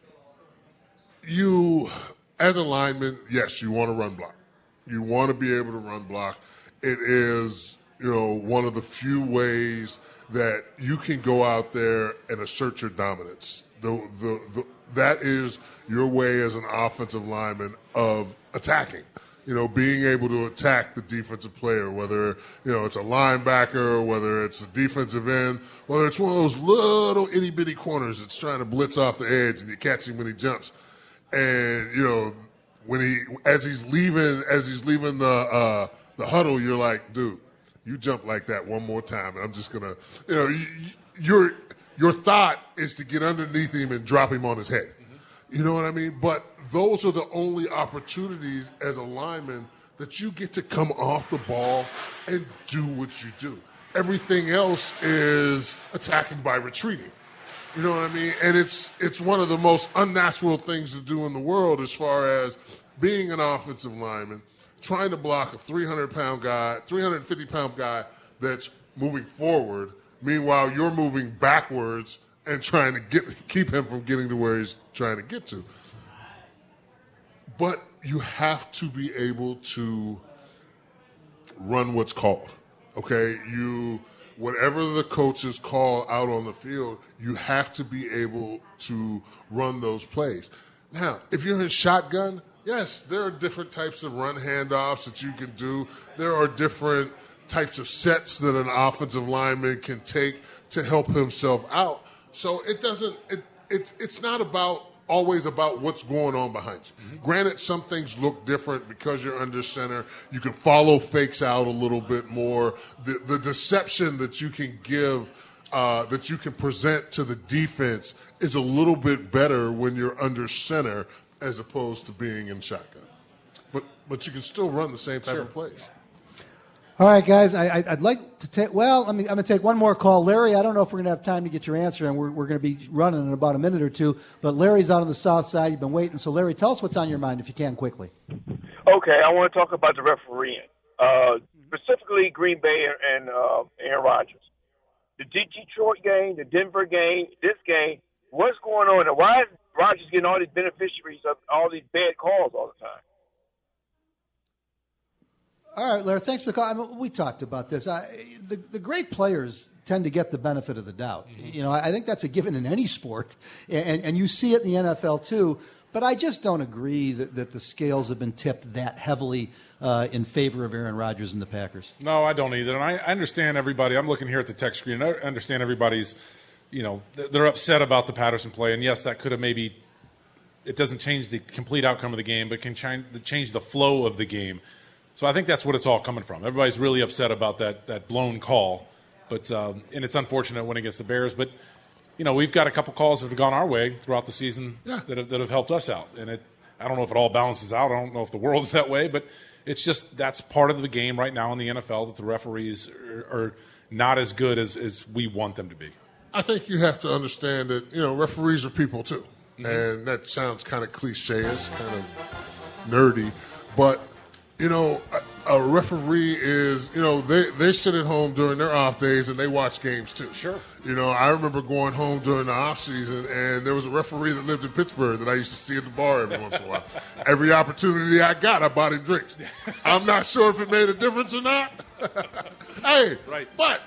You, as a lineman, yes, you want to run block. You want to be able to run block. It is, you know, one of the few ways that you can go out there and assert your dominance. The, the, the, that is your way as an offensive lineman of attacking. You know, being able to attack the defensive player, whether, you know, it's a linebacker, whether it's a defensive end, whether it's one of those little itty-bitty corners that's trying to blitz off the edge and you catch him when he jumps. And, you know, when he, as he's leaving, as he's leaving the, uh, the huddle, you're like, dude, you jump like that one more time, and I'm just gonna, you know, you, your your thought is to get underneath him and drop him on his head. Mm-hmm. You know what I mean? But those are the only opportunities as a lineman that you get to come off the ball and do what you do. Everything else is attacking by retreating. You know what I mean? And it's it's one of the most unnatural things to do in the world as far as being an offensive lineman, trying to block a three hundred pound guy, three hundred fifty pound guy that's moving forward. Meanwhile, you're moving backwards and trying to get keep him from getting to where he's trying to get to. But you have to be able to run what's called, okay? You, whatever the coaches call out on the field, you have to be able to run those plays. Now, if you're in shotgun, yes, there are different types of run handoffs that you can do. There are different types of sets that an offensive lineman can take to help himself out. So it doesn't it it's it's not about always about what's going on behind you. Mm-hmm. Granted, some things look different because you're under center. You can follow fakes out a little bit more. The the deception that you can give, uh, that you can present to the defense is a little bit better when you're under center as opposed to being in shotgun. But but you can still run the same type Sure. of plays. All right, guys, I, I- I'd like to take, well, I mean, I'm going to take one more call. Larry, I don't know if we're going to have time to get your answer, and we're, we're going to be running in about a minute or two, but Larry's out on the south side. You've been waiting. So, Larry, tell us what's on your mind, if you can, quickly. Okay, I want to talk about the refereeing, uh, specifically Green Bay and uh, Aaron Rodgers. The D- Detroit game, the Denver game, this game, what's going on? And why is Rodgers getting all these beneficiaries of all these bad calls all the time? All right, Larry, thanks for the call. I mean, we talked about this. I, the, the great players tend to get the benefit of the doubt. Mm-hmm. You know, I, I think that's a given in any sport, and, and you see it in the N F L too. But I just don't agree that, that the scales have been tipped that heavily uh, in favor of Aaron Rodgers and the Packers. No, I don't either. And I, I understand everybody. I'm looking here at the text screen. I understand everybody's, you know, they're upset about the Patterson play. And, yes, that could have maybe – it doesn't change the complete outcome of the game, but can change the flow of the game. So I think that's what it's all coming from. Everybody's really upset about that that blown call, but um, and it's unfortunate when against the Bears. But you know, we've got a couple calls that have gone our way throughout the season yeah. that have, that have helped us out. And it, I don't know if it all balances out. I don't know if the world's that way, but it's just that's part of the game right now in the N F L that the referees are, are not as good as, as we want them to be. I think you have to understand that, you know, referees are people too. Mm-hmm. And that sounds kind of cliche, it's kind of nerdy, but you know, a, a referee is, you know, they, they sit at home during their off days and they watch games too. Sure. You know, I remember going home during the off season and there was a referee that lived in Pittsburgh that I used to see at the bar every once in a while. Every opportunity I got, I bought him drinks. I'm not sure if it made a difference or not. Hey, right. But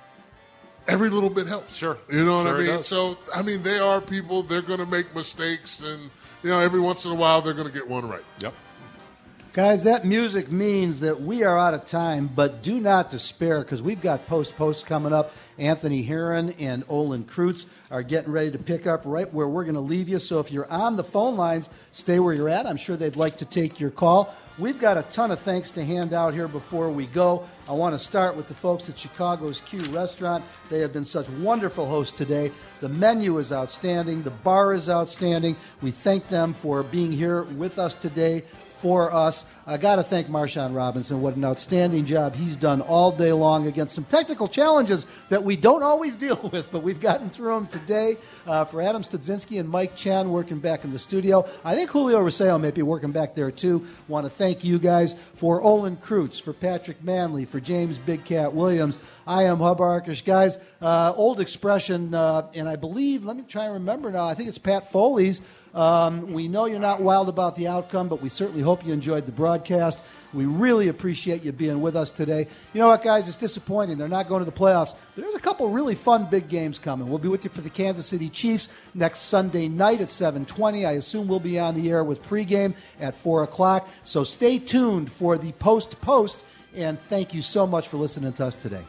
every little bit helps. Sure. You know what Sure I it mean? does. So, I mean, they are people, they're going to make mistakes and, you know, every once in a while they're going to get one right. Yep. Guys, that music means that we are out of time, but do not despair because we've got post-post coming up. Anthony Herron and Olin Kreutz are getting ready to pick up right where we're going to leave you. So if you're on the phone lines, stay where you're at. I'm sure they'd like to take your call. We've got a ton of thanks to hand out here before we go. I want to start with the folks at Chicago's Q Restaurant. They have been such wonderful hosts today. The menu is outstanding. The bar is outstanding. We thank them for being here with us today. For us, I got to thank Marshawn Robinson. What an outstanding job he's done all day long against some technical challenges that we don't always deal with, but we've gotten through them today. Uh, for Adam Studzinski and Mike Chan working back in the studio. I think Julio Roseo may be working back there too. Want to thank you guys. For Olin Kreutz, for Patrick Manley, for James Big Cat Williams. I am Hub Arkish. Guys, uh, old expression, uh, and I believe, let me try and remember now, I think it's Pat Foley's. Um, we know you're not wild about the outcome, but we certainly hope you enjoyed the broadcast. We really appreciate you being with us today. You know what, guys? It's disappointing. They're not going to the playoffs. But there's a couple really fun big games coming. We'll be with you for the Kansas City Chiefs next Sunday night at seven twenty. I assume we'll be on the air with pregame at four o'clock. So stay tuned for the post-post, and thank you so much for listening to us today.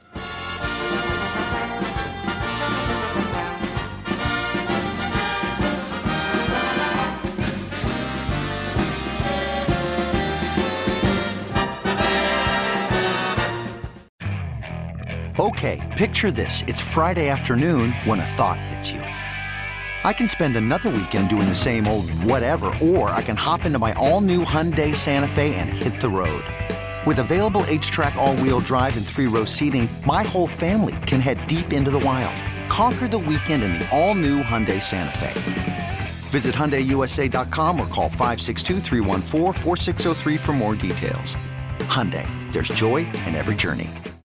Okay, picture this. It's Friday afternoon when a thought hits you. I can spend another weekend doing the same old whatever, or I can hop into my all-new Hyundai Santa Fe and hit the road. With available H-Track all-wheel drive and three-row seating, my whole family can head deep into the wild. Conquer the weekend in the all-new Hyundai Santa Fe. Visit Hyundai U S A dot com or call five six two, three one four, four six zero three for more details. Hyundai, there's joy in every journey.